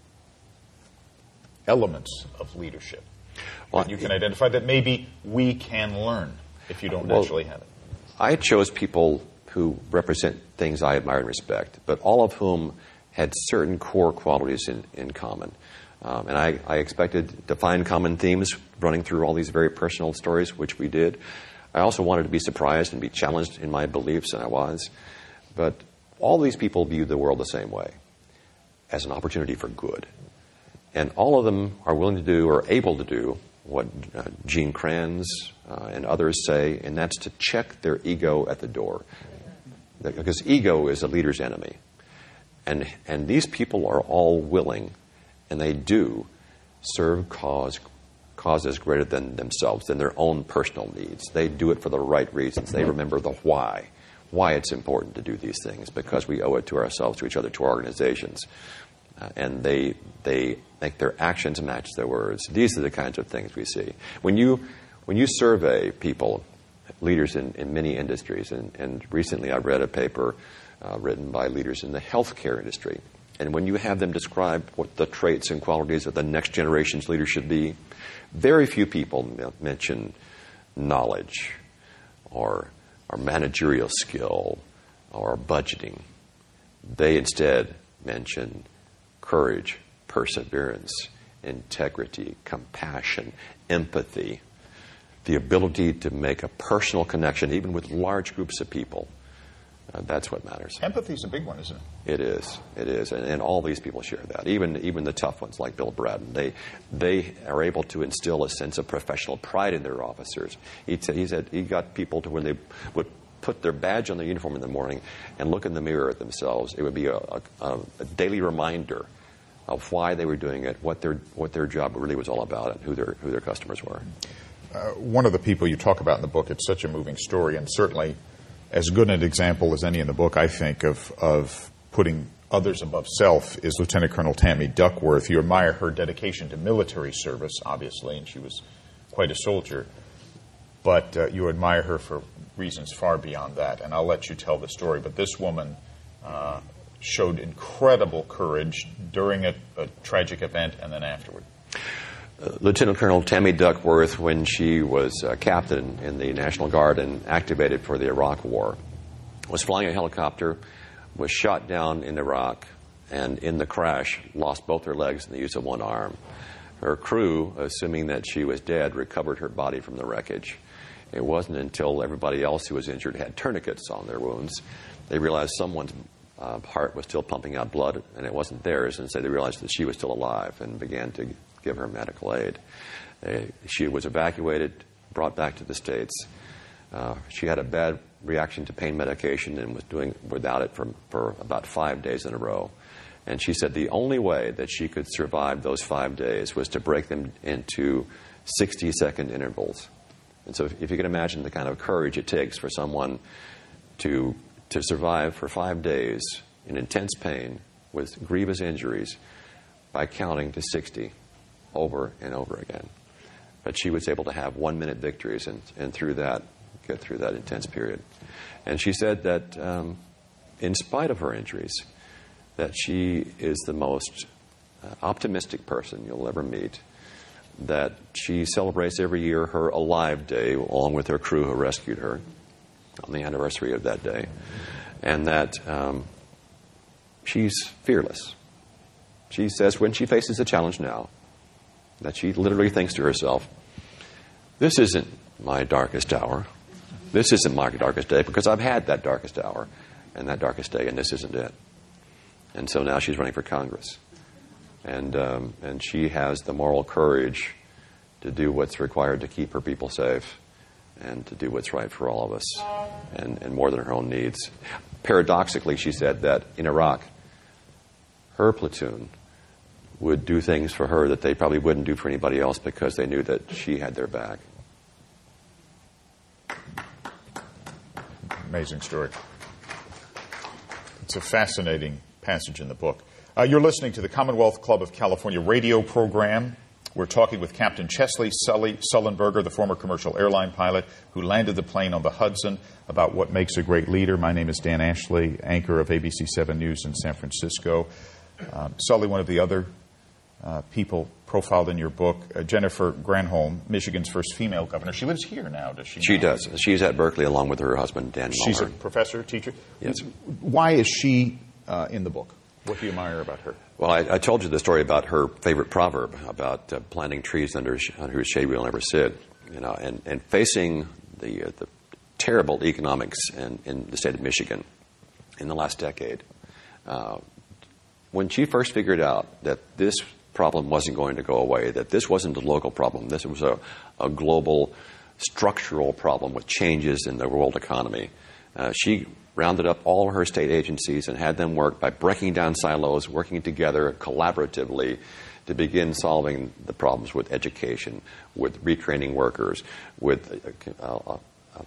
elements of leadership well, that you can identify that maybe we can learn if you don't well, naturally have it? I chose people who represent things I admire and respect, but all of whom had certain core qualities in, in common. Um, and I, I expected to find common themes running through all these very personal stories, which we did. I also wanted to be surprised and be challenged in my beliefs, and I was. But all these people viewed the world the same way, as an opportunity for good. And all of them are willing to do or able to do what uh, Gene Kranz uh, and others say, and that's to check their ego at the door. Because ego is a leader's enemy. And, and these people are all willing, and they do, serve cause, causes greater than themselves, than their own personal needs. They do it for the right reasons. They remember the why. why it's important to do these things, because we owe it to ourselves, to each other, to our organizations. Uh, and they they make their actions match their words. These are the kinds of things we see. When you when you survey people, leaders in, in many industries, and, and recently I read a paper uh, written by leaders in the healthcare industry, and when you have them describe what the traits and qualities of the next generation's leader should be, very few people mention knowledge or, or managerial skill or budgeting. They instead mention courage, perseverance, integrity, compassion, empathy, the ability to make a personal connection, even with large groups of people. Uh, that's what matters. Empathy is a big one, isn't it? It is. It is. And, and all these people share that. Even even the tough ones like Bill Bratton. They they are able to instill a sense of professional pride in their officers. He said he, said he got people to when they would put their badge on their uniform in the morning and look in the mirror at themselves, it would be a, a, a daily reminder of why they were doing it, what their what their job really was all about, and who their who their customers were. Uh, one of the people you talk about in the book, it's such a moving story, and certainly as good an example as any in the book, I think, of, of putting others above self is Lieutenant Colonel Tammy Duckworth. You admire her dedication to military service, obviously, and she was quite a soldier. But uh, you admire her for reasons far beyond that, and I'll let you tell the story. But this woman uh, showed incredible courage during a, a tragic event and then afterward. Uh, Lieutenant Colonel Tammy Duckworth, when she was uh, captain in the National Guard and activated for the Iraq War, was flying a helicopter, was shot down in Iraq, and in the crash lost both her legs and the use of one arm. Her crew, assuming that she was dead, recovered her body from the wreckage. It wasn't until everybody else who was injured had tourniquets on their wounds, they realized someone's uh, heart was still pumping out blood, and it wasn't theirs, and so they realized that she was still alive and began to give her medical aid. Uh, she was evacuated, brought back to the States. Uh, she had a bad reaction to pain medication and was doing without it for, for about five days in a row. And she said the only way that she could survive those five days was to break them into sixty-second intervals. And so if, if you can imagine the kind of courage it takes for someone to, to survive for five days in intense pain with grievous injuries by counting to sixty over and over again. But she was able to have one-minute victories and, and through that, get through that intense period. And she said that um, in spite of her injuries, that she is the most uh, optimistic person you'll ever meet, that she celebrates every year her Alive Day along with her crew who rescued her on the anniversary of that day, and that um, she's fearless. She says when she faces a challenge now, that she literally thinks to herself, this isn't my darkest hour. This isn't my darkest day, because I've had that darkest hour and that darkest day, and this isn't it. And so now she's running for Congress. And um, and she has the moral courage to do what's required to keep her people safe and to do what's right for all of us, and, and more than her own needs. Paradoxically, she said that in Iraq, her platoon would do things for her that they probably wouldn't do for anybody else because they knew that she had their back. Amazing story. It's a fascinating passage in the book. Uh, you're listening to the Commonwealth Club of California radio program. We're talking with Captain Chesley Sully Sullenberger, the former commercial airline pilot who landed the plane on the Hudson, about what makes a great leader. My name is Dan Ashley, anchor of A B C seven News in San Francisco. Um, Sully, one of the other uh, people profiled in your book, uh, Jennifer Granholm, Michigan's first female governor. She lives here now, does she? She not? does. She's at Berkeley along with her husband, Dan She's Mulhern. a professor, teacher? Yes. Why is she uh, in the book? What do you admire about her? Well, I, I told you the story about her favorite proverb about uh, planting trees under, under whose shade we'll never sit, you know, and, and facing the, uh, the terrible economics in, in the state of Michigan in the last decade. Uh, when she first figured out that this problem wasn't going to go away, that this wasn't a local problem, this was a, a global structural problem with changes in the world economy, uh, she rounded up all of her state agencies and had them work by breaking down silos, working together collaboratively to begin solving the problems with education, with retraining workers, with uh, uh, um,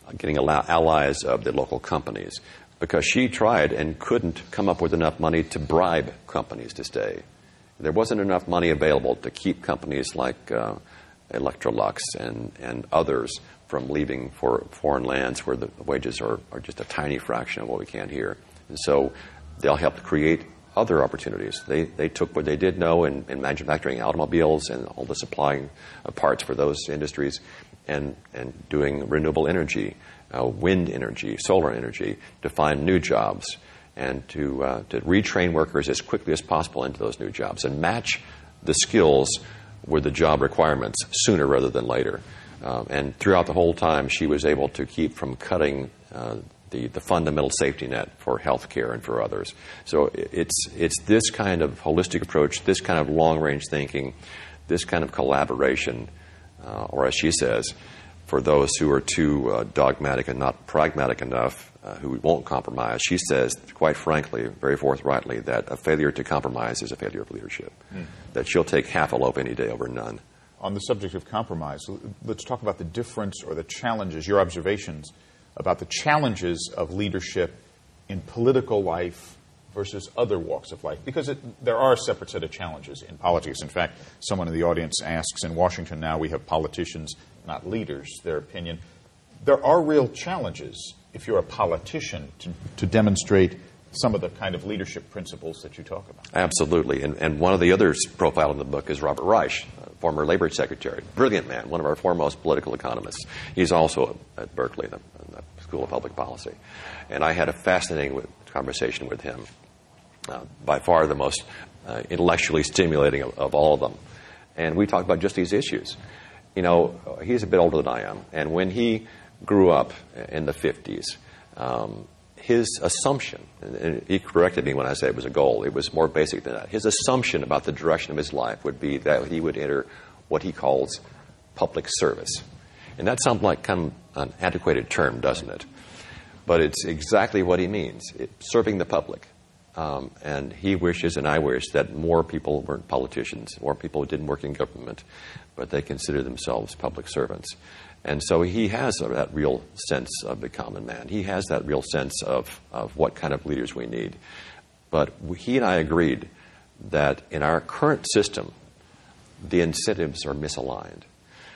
getting allies of the local companies, because she tried and couldn't come up with enough money to bribe companies to stay. There wasn't enough money available to keep companies like uh, Electrolux and, and others from leaving for foreign lands where the wages are, are just a tiny fraction of what we can here. And so they'll help create other opportunities. They they took what they did know in, in manufacturing automobiles and all the supplying of parts for those industries, and, and doing renewable energy, uh, wind energy, solar energy, to find new jobs and to uh, to retrain workers as quickly as possible into those new jobs and match the skills with the job requirements sooner rather than later. Um, and throughout the whole time, she was able to keep from cutting uh, the, the fundamental safety net for health care and for others. So it's, it's this kind of holistic approach, this kind of long-range thinking, this kind of collaboration, uh, or as she says, for those who are too uh, dogmatic and not pragmatic enough, uh, who won't compromise, she says, quite frankly, very forthrightly, that a failure to compromise is a failure of leadership, mm. that she'll take half a loaf any day over none. On the subject of compromise, let's talk about the difference or the challenges, your observations about the challenges of leadership in political life versus other walks of life, because it, there are a separate set of challenges in politics. In fact, someone in the audience asks, in Washington now we have politicians, not leaders, their opinion. There are real challenges if you're a politician to, to demonstrate some of the kind of leadership principles that you talk about. Absolutely. And, and one of the others profiled in the book is Robert Reich, former labor secretary, brilliant man, one of our foremost political economists. He's also at Berkeley, the, the School of Public Policy. And I had a fascinating conversation with him, uh, by far the most uh, intellectually stimulating of, of all of them. And we talked about just these issues. You know, he's a bit older than I am, and when he grew up in the fifties, um, his assumption, and he corrected me when I said it was a goal, it was more basic than that. His assumption about the direction of his life would be that he would enter what he calls public service. And that sounds like kind of an antiquated term, doesn't it? But it's exactly what he means, it, serving the public. Um, and he wishes, and I wish, that more people weren't politicians, more people didn't work in government, but they consider themselves public servants. And so he has that real sense of the common man. He has that real sense of, of what kind of leaders we need. But he and I agreed that in our current system, the incentives are misaligned.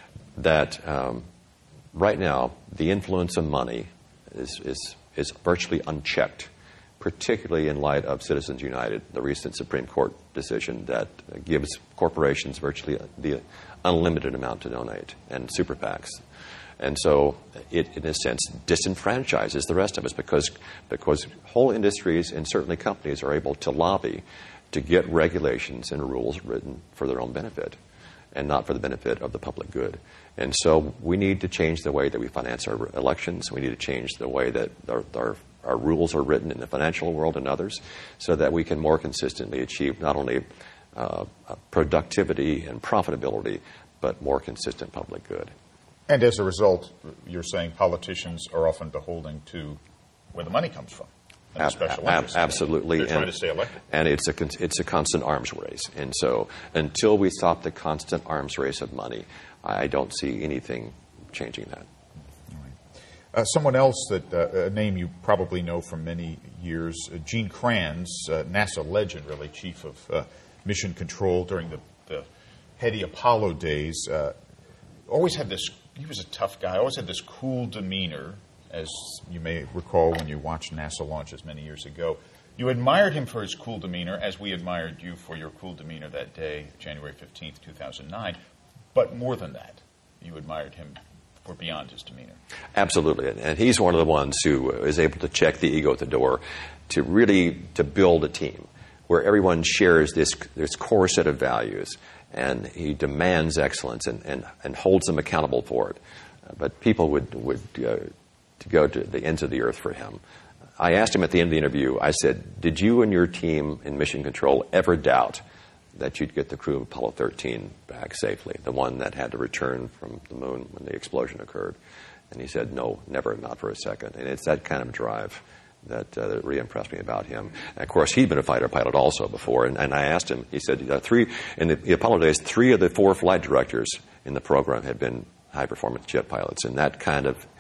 That um, right now, the influence of money is, is, is virtually unchecked, particularly in light of Citizens United, the recent Supreme Court decision that gives corporations virtually the unlimited amount to donate, and super PACs. And so it, in a sense, disenfranchises the rest of us because, because whole industries and certainly companies are able to lobby to get regulations and rules written for their own benefit and not for the benefit of the public good. And so we need to change the way that we finance our elections. We need to change the way that our, our, our rules are written in the financial world and others so that we can more consistently achieve not only uh, productivity and profitability, but more consistent public good. And as a result, you're saying politicians are often beholden to where the money comes from. And the special ab- absolutely. They're trying and, to stay elected. And it's a, con- it's a constant arms race. And so until we stop the constant arms race of money, I don't see anything changing that. All right. Uh, someone else, that uh, a name you probably know from many years, uh, Gene Kranz, uh, NASA legend, really, chief of uh, mission control during the, the heady Apollo days, uh, always had this. He was a tough guy, always had this cool demeanor, as you may recall when you watched NASA launches many years ago. You admired him for his cool demeanor, as we admired you for your cool demeanor that day, January fifteenth, two thousand nine. But more than that, you admired him for beyond his demeanor. Absolutely. And he's one of the ones who is able to check the ego at the door to really to build a team where everyone shares this, this core set of values. And he demands excellence and, and, and holds them accountable for it. Uh, but people would, would uh, to go to the ends of the earth for him. I asked him at the end of the interview, I said, did you and your team in Mission Control ever doubt that you'd get the crew of Apollo thirteen back safely, the one that had to return from the moon when the explosion occurred? And he said, no, never, not for a second. And it's that kind of drive that, uh, that really impressed me about him. And of course, he'd been a fighter pilot also before, and, and I asked him, he said, uh, three in the, the Apollo days, three of the four flight directors in the program had been high-performance jet pilots, and that kind of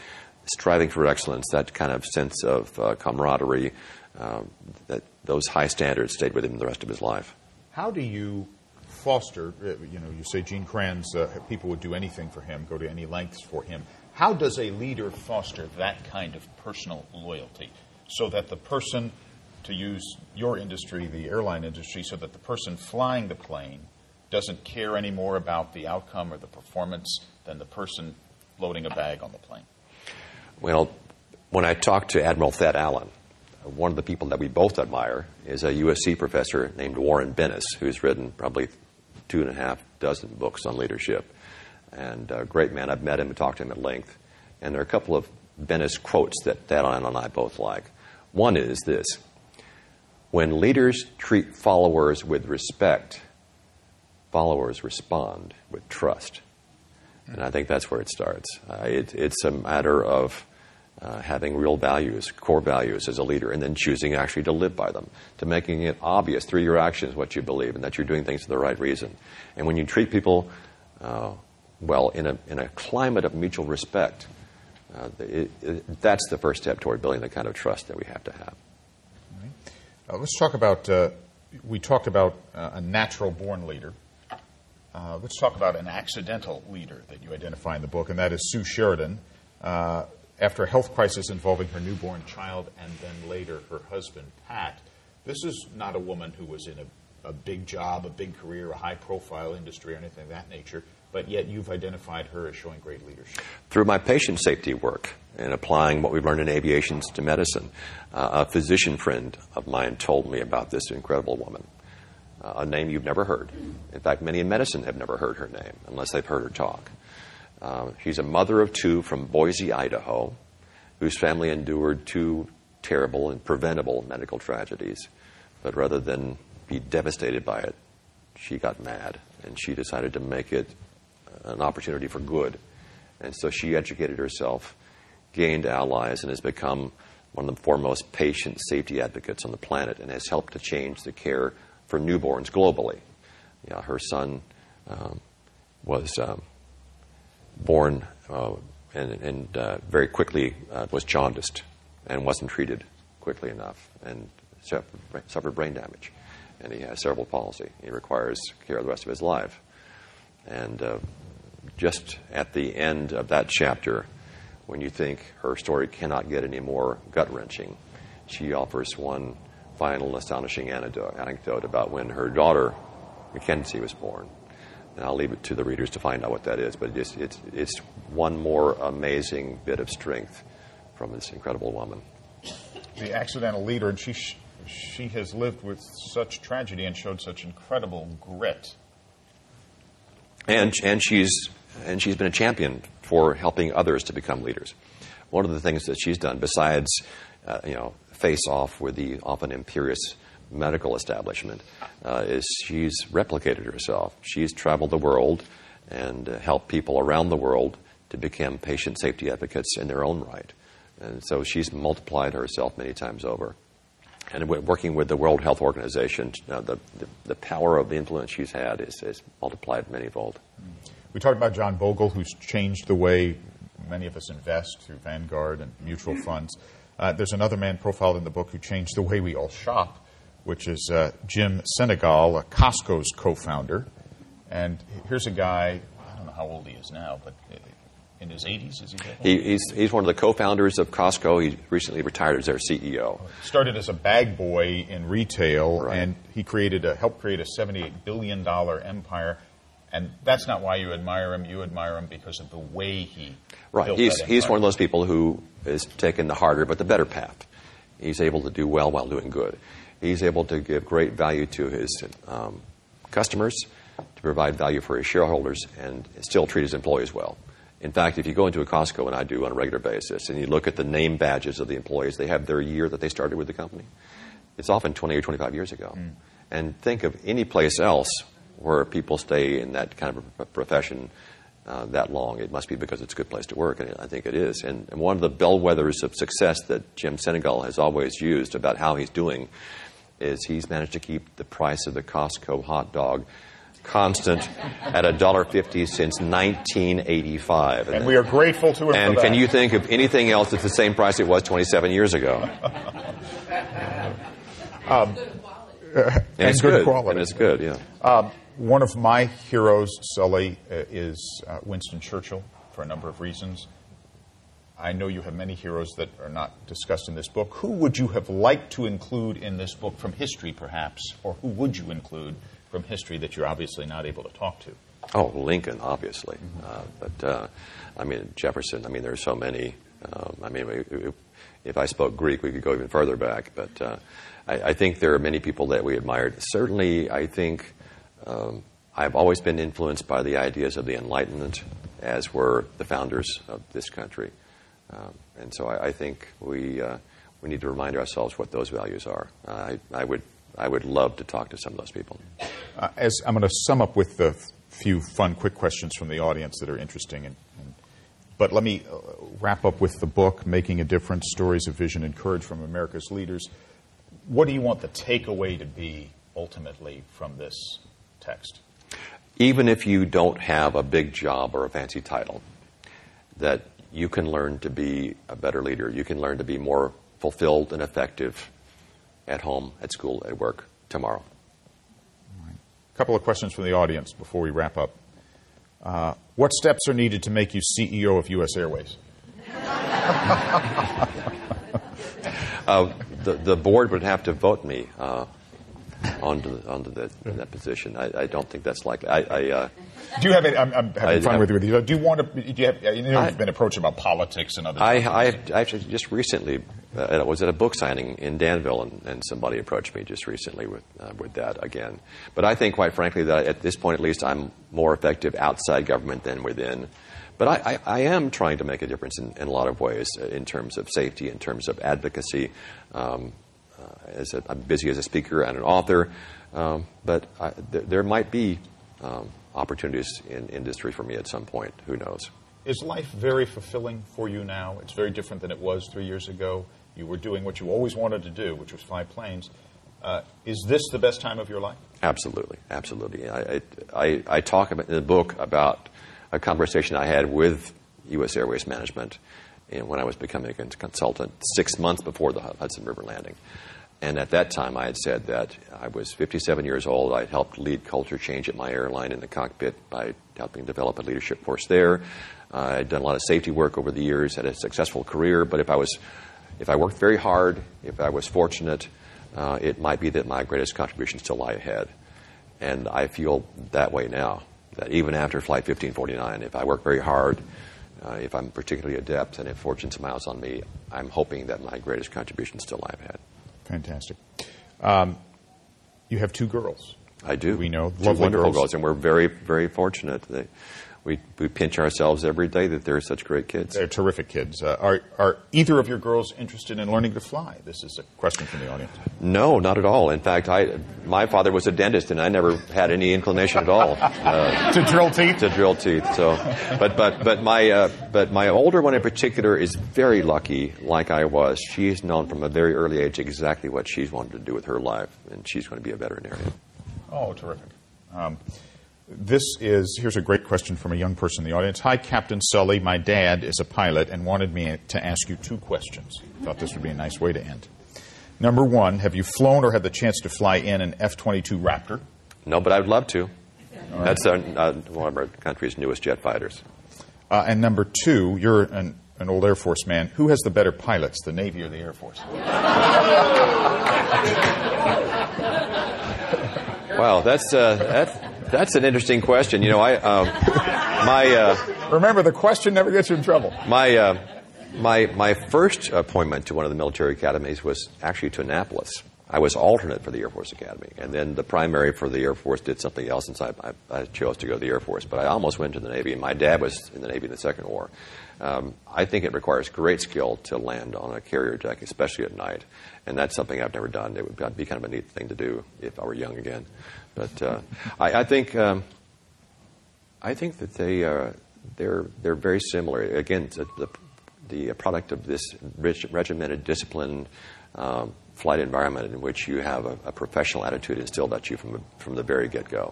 striving for excellence, that kind of sense of uh, camaraderie, uh, that those high standards stayed with him the rest of his life. How do you foster, you know, you say Gene Kranz, uh, people would do anything for him, go to any lengths for him. How does a leader foster that kind of personal loyalty so that the person, to use your industry, the airline industry, so that the person flying the plane doesn't care any more about the outcome or the performance than the person loading a bag on the plane? Well, when I talked to Admiral Thed Allen, one of the people that we both admire is a U S C professor named Warren Bennis, who's written probably two and a half dozen books on leadership. And a great man. I've met him and talked to him at length. And there are a couple of Bennis quotes that Thed Allen and I both like. One is this: when leaders treat followers with respect, followers respond with trust. And I think that's where it starts. Uh, it, it's a matter of uh, having real values, core values as a leader, and then choosing actually to live by them, to making it obvious through your actions what you believe and that you're doing things for the right reason. And when you treat people uh, well in a, in a climate of mutual respect, uh, it, it, that's the first step toward building the kind of trust that we have to have. All right. Uh, let's talk about, uh, we talked about uh, a natural-born leader. Uh, let's talk about an accidental leader that you identify in the book, and that is Sue Sheridan. Uh, after a health crisis involving her newborn child and then later her husband, Pat, this is not a woman who was in a, a big job, a big career, a high-profile industry or anything of that nature, but yet you've identified her as showing great leadership. Through my patient safety work and applying what we've learned in aviation to medicine, uh, a physician friend of mine told me about this incredible woman. Uh, a name you've never heard. In fact, many in medicine have never heard her name unless they've heard her talk. Uh, she's a mother of two from Boise, Idaho, whose family endured two terrible and preventable medical tragedies. But rather than be devastated by it, she got mad, and she decided to make it an opportunity for good. And so she educated herself, gained allies, and has become one of the foremost patient safety advocates on the planet, and has helped to change the care for newborns globally. Yeah, her son um, was um, born uh, and, and uh, very quickly uh, was jaundiced and wasn't treated quickly enough and suffered brain damage. And he has cerebral palsy. He requires care the rest of his life. And uh, just at the end of that chapter, when you think her story cannot get any more gut-wrenching, she offers one final astonishing anecdote, anecdote about when her daughter, Mackenzie, was born. And I'll leave it to the readers to find out what that is, but it's, it's, it's one more amazing bit of strength from this incredible woman. The accidental leader, and she, she has lived with such tragedy and showed such incredible grit. And, and, she's, and she's been a champion for helping others to become leaders. One of the things that she's done, besides uh, you know, face off with the often imperious medical establishment, uh, is she's replicated herself. She's traveled the world and uh, helped people around the world to become patient safety advocates in their own right. And so she's multiplied herself many times over. And working with the World Health Organization, uh, the, the the power of the influence she's had is, is multiplied many-fold. We talked about John Bogle, who's changed the way many of us invest through Vanguard and mutual funds. Uh, there's another man profiled in the book who changed the way we all shop, which is uh, Jim Senegal, uh, Costco's co-founder. And here's a guy, I don't know how old he is now, but in his eighties, is he that old? He, he's, he's one of the co-founders of Costco. He recently retired as their C E O. Started as a bag boy in retail, right. and he created a, helped create a seventy-eight billion dollars empire. And that's not why you admire him. You admire him because of the way he right. built He's, that empire. he's one of those people who has taken the harder but the better path. He's able to do well while doing good. He's able to give great value to his um, customers, to provide value for his shareholders, and still treat his employees well. In fact, if you go into a Costco, and I do on a regular basis, and you look at the name badges of the employees, they have their year that they started with the company. It's often twenty or twenty-five years ago. Mm. And think of any place else where people stay in that kind of a profession uh, that long. It must be because it's a good place to work, and I think it is. And, and one of the bellwethers of success that Jim Senegal has always used about how he's doing is he's managed to keep the price of the Costco hot dog constant at one dollar fifty since nineteen eighty-five. And, and we are grateful to him And for that. can you think of anything else that's the same price it was twenty-seven years ago? um, and, and it's good, good quality. And it's good, yeah. Um, one of my heroes, Sully, uh, is uh, Winston Churchill for a number of reasons. I know you have many heroes that are not discussed in this book. Who would you have liked to include in this book from history, perhaps? Or who would you include from history that you're obviously not able to talk to? Oh, Lincoln, obviously. Mm-hmm. Uh, but, uh, I mean, Jefferson, I mean, there are so many. Um, I mean, we, if I spoke Greek, we could go even further back. But uh, I, I think there are many people that we admired. Certainly, I think um, I've always been influenced by the ideas of the Enlightenment, as were the founders of this country. Um, and so I, I think we uh, we need to remind ourselves what those values are. Uh, I, I would I would love to talk to some of those people. Uh, as I'm going to sum up with the few fun, quick questions from the audience that are interesting. And, and, but let me uh, wrap up with the book, Making a Difference, Stories of Vision and Courage from America's Leaders. What do you want the takeaway to be, ultimately, from this text? Even if you don't have a big job or a fancy title, that you can learn to be a better leader. You can learn to be more fulfilled and effective at home, at school, at work tomorrow. All right. A couple of questions from the audience before we wrap up. Uh, what steps are needed to make you C E O of U S Airways? uh, the, the board would have to vote me uh, onto, the, onto the, that position. I, I don't think that's likely. I, I, uh, do you have? Any, I'm, I'm having I, fun I, with you. Do you want to? Do you have? You know, I, you've been approached about politics and other. I, I, I actually just recently uh, was at a book signing in Danville, and, and somebody approached me just recently with uh, with that again. But I think, quite frankly, that at this point, at least, I'm more effective outside government than within. But I, I, I am trying to make a difference in, in a lot of ways, uh, in terms of safety, in terms of advocacy. Um, uh, as a, I'm busy as a speaker and an author, um, but I, th- there might be um, opportunities in industry for me at some point. Who knows? Is life very fulfilling for you now? It's very different than it was three years ago. You were doing what you always wanted to do, which was fly planes. Uh, is this the best time of your life? Absolutely, absolutely. I, I, I talk about, in the book about a conversation I had with U S Airways management when I was becoming a consultant six months before the Hudson River landing. And at that time, I had said that I was fifty-seven years old. I helped lead culture change at my airline in the cockpit by helping develop a leadership force there. Uh, I'd done a lot of safety work over the years, had a successful career. But if I was, if I worked very hard, if I was fortunate, uh, it might be that my greatest contributions still lie ahead. And I feel that way now. That even after Flight fifteen forty-nine, if I work very hard, uh, if I'm particularly adept, and if fortune smiles on me, I'm hoping that my greatest contributions still lie ahead. Fantastic. Um, you have two girls. I do. We know. Two Lovely wonderful girls. girls, and we're very, very fortunate. They, we, we pinch ourselves every day that they're such great kids. They're terrific kids. Uh, are, are either of your girls interested in learning to fly? This is a question from the audience. No, not at all. In fact, I, my father was a dentist, and I never had any inclination at all uh, to drill teeth. To drill teeth. So, but but but my uh, but my older one in particular is very lucky, like I was. She's known from a very early age exactly what she's wanted to do with her life, and she's going to be a veterinarian. Oh, terrific. Um, This is, here's a great question from a young person in the audience. Hi, Captain Sully. My dad is a pilot and wanted me to ask you two questions. Thought this would be a nice way to end. Number one, have you flown or had the chance to fly in an F twenty-two Raptor? No, but I would love to. Right. That's our, uh, one of our country's newest jet fighters. Uh, and number two, you're an, an old Air Force man. Who has the better pilots, the Navy or the Air Force? Wow, that's uh, that's that's an interesting question. You know, I um, my uh, remember the question never gets you in trouble. My uh, my my first appointment to one of the military academies was actually to Annapolis. I was alternate for the Air Force Academy, and then the primary for the Air Force did something else, and so I, I, I chose to go to the Air Force. But I almost went to the Navy, and my dad was in the Navy in the Second War. Um, I think it requires great skill to land on a carrier deck, especially at night, and that's something I've never done. It would be kind of a neat thing to do if I were young again. But uh, I, I think um, I think that they uh, they're they're very similar. Again, the the, the product of this rich, regimented, disciplined um, flight environment in which you have a, a professional attitude instilled at you from the, from the very get-go.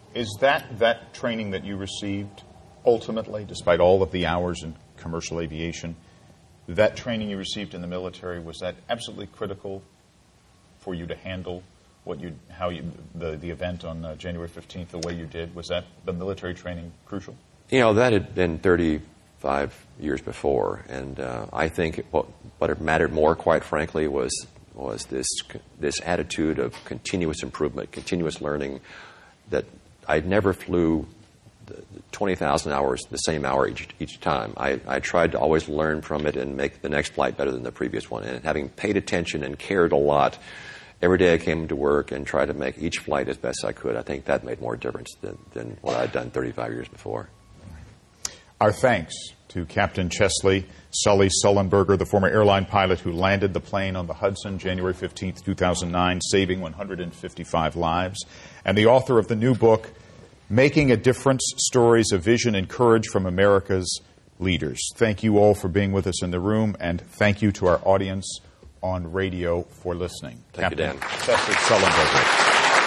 Is that that training that you received ultimately, despite all of the hours in commercial aviation, that training you received in the military, was that absolutely critical for you to handle what you, how you, the, the event on uh, January fifteenth the way you did? Was that the military training crucial? You know, that had been thirty-five years before, and uh, I think what, what it mattered more, quite frankly, was was this this attitude of continuous improvement, continuous learning, that I never flew twenty thousand hours the same hour each, each time. I, I tried to always learn from it and make the next flight better than the previous one. And having paid attention and cared a lot, every day I came to work and tried to make each flight as best I could. I think that made more difference than, than what I'd done thirty-five years before. Our thanks to Captain Chesley Sully Sullenberger, the former airline pilot who landed the plane on the Hudson January fifteenth, two thousand nine, saving one hundred fifty-five lives, and the author of the new book, Making a Difference, Stories of Vision and Courage from America's Leaders. Thank you all for being with us in the room, and thank you to our audience on radio for listening. Thank Captain you, Dan. Chesley Sullenberger.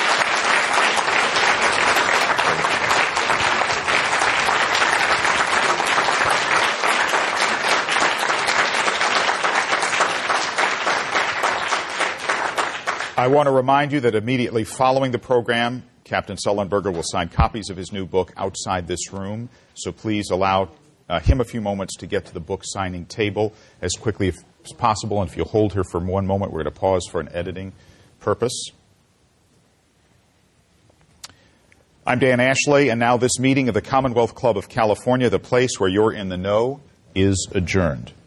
I want to remind you that immediately following the program, Captain Sullenberger will sign copies of his new book outside this room. So please allow uh, him a few moments to get to the book signing table as quickly as possible. And if you'll hold her for one moment, we're going to pause for an editing purpose. I'm Dan Ashley, and now this meeting of the Commonwealth Club of California, the place where you're in the know, is adjourned.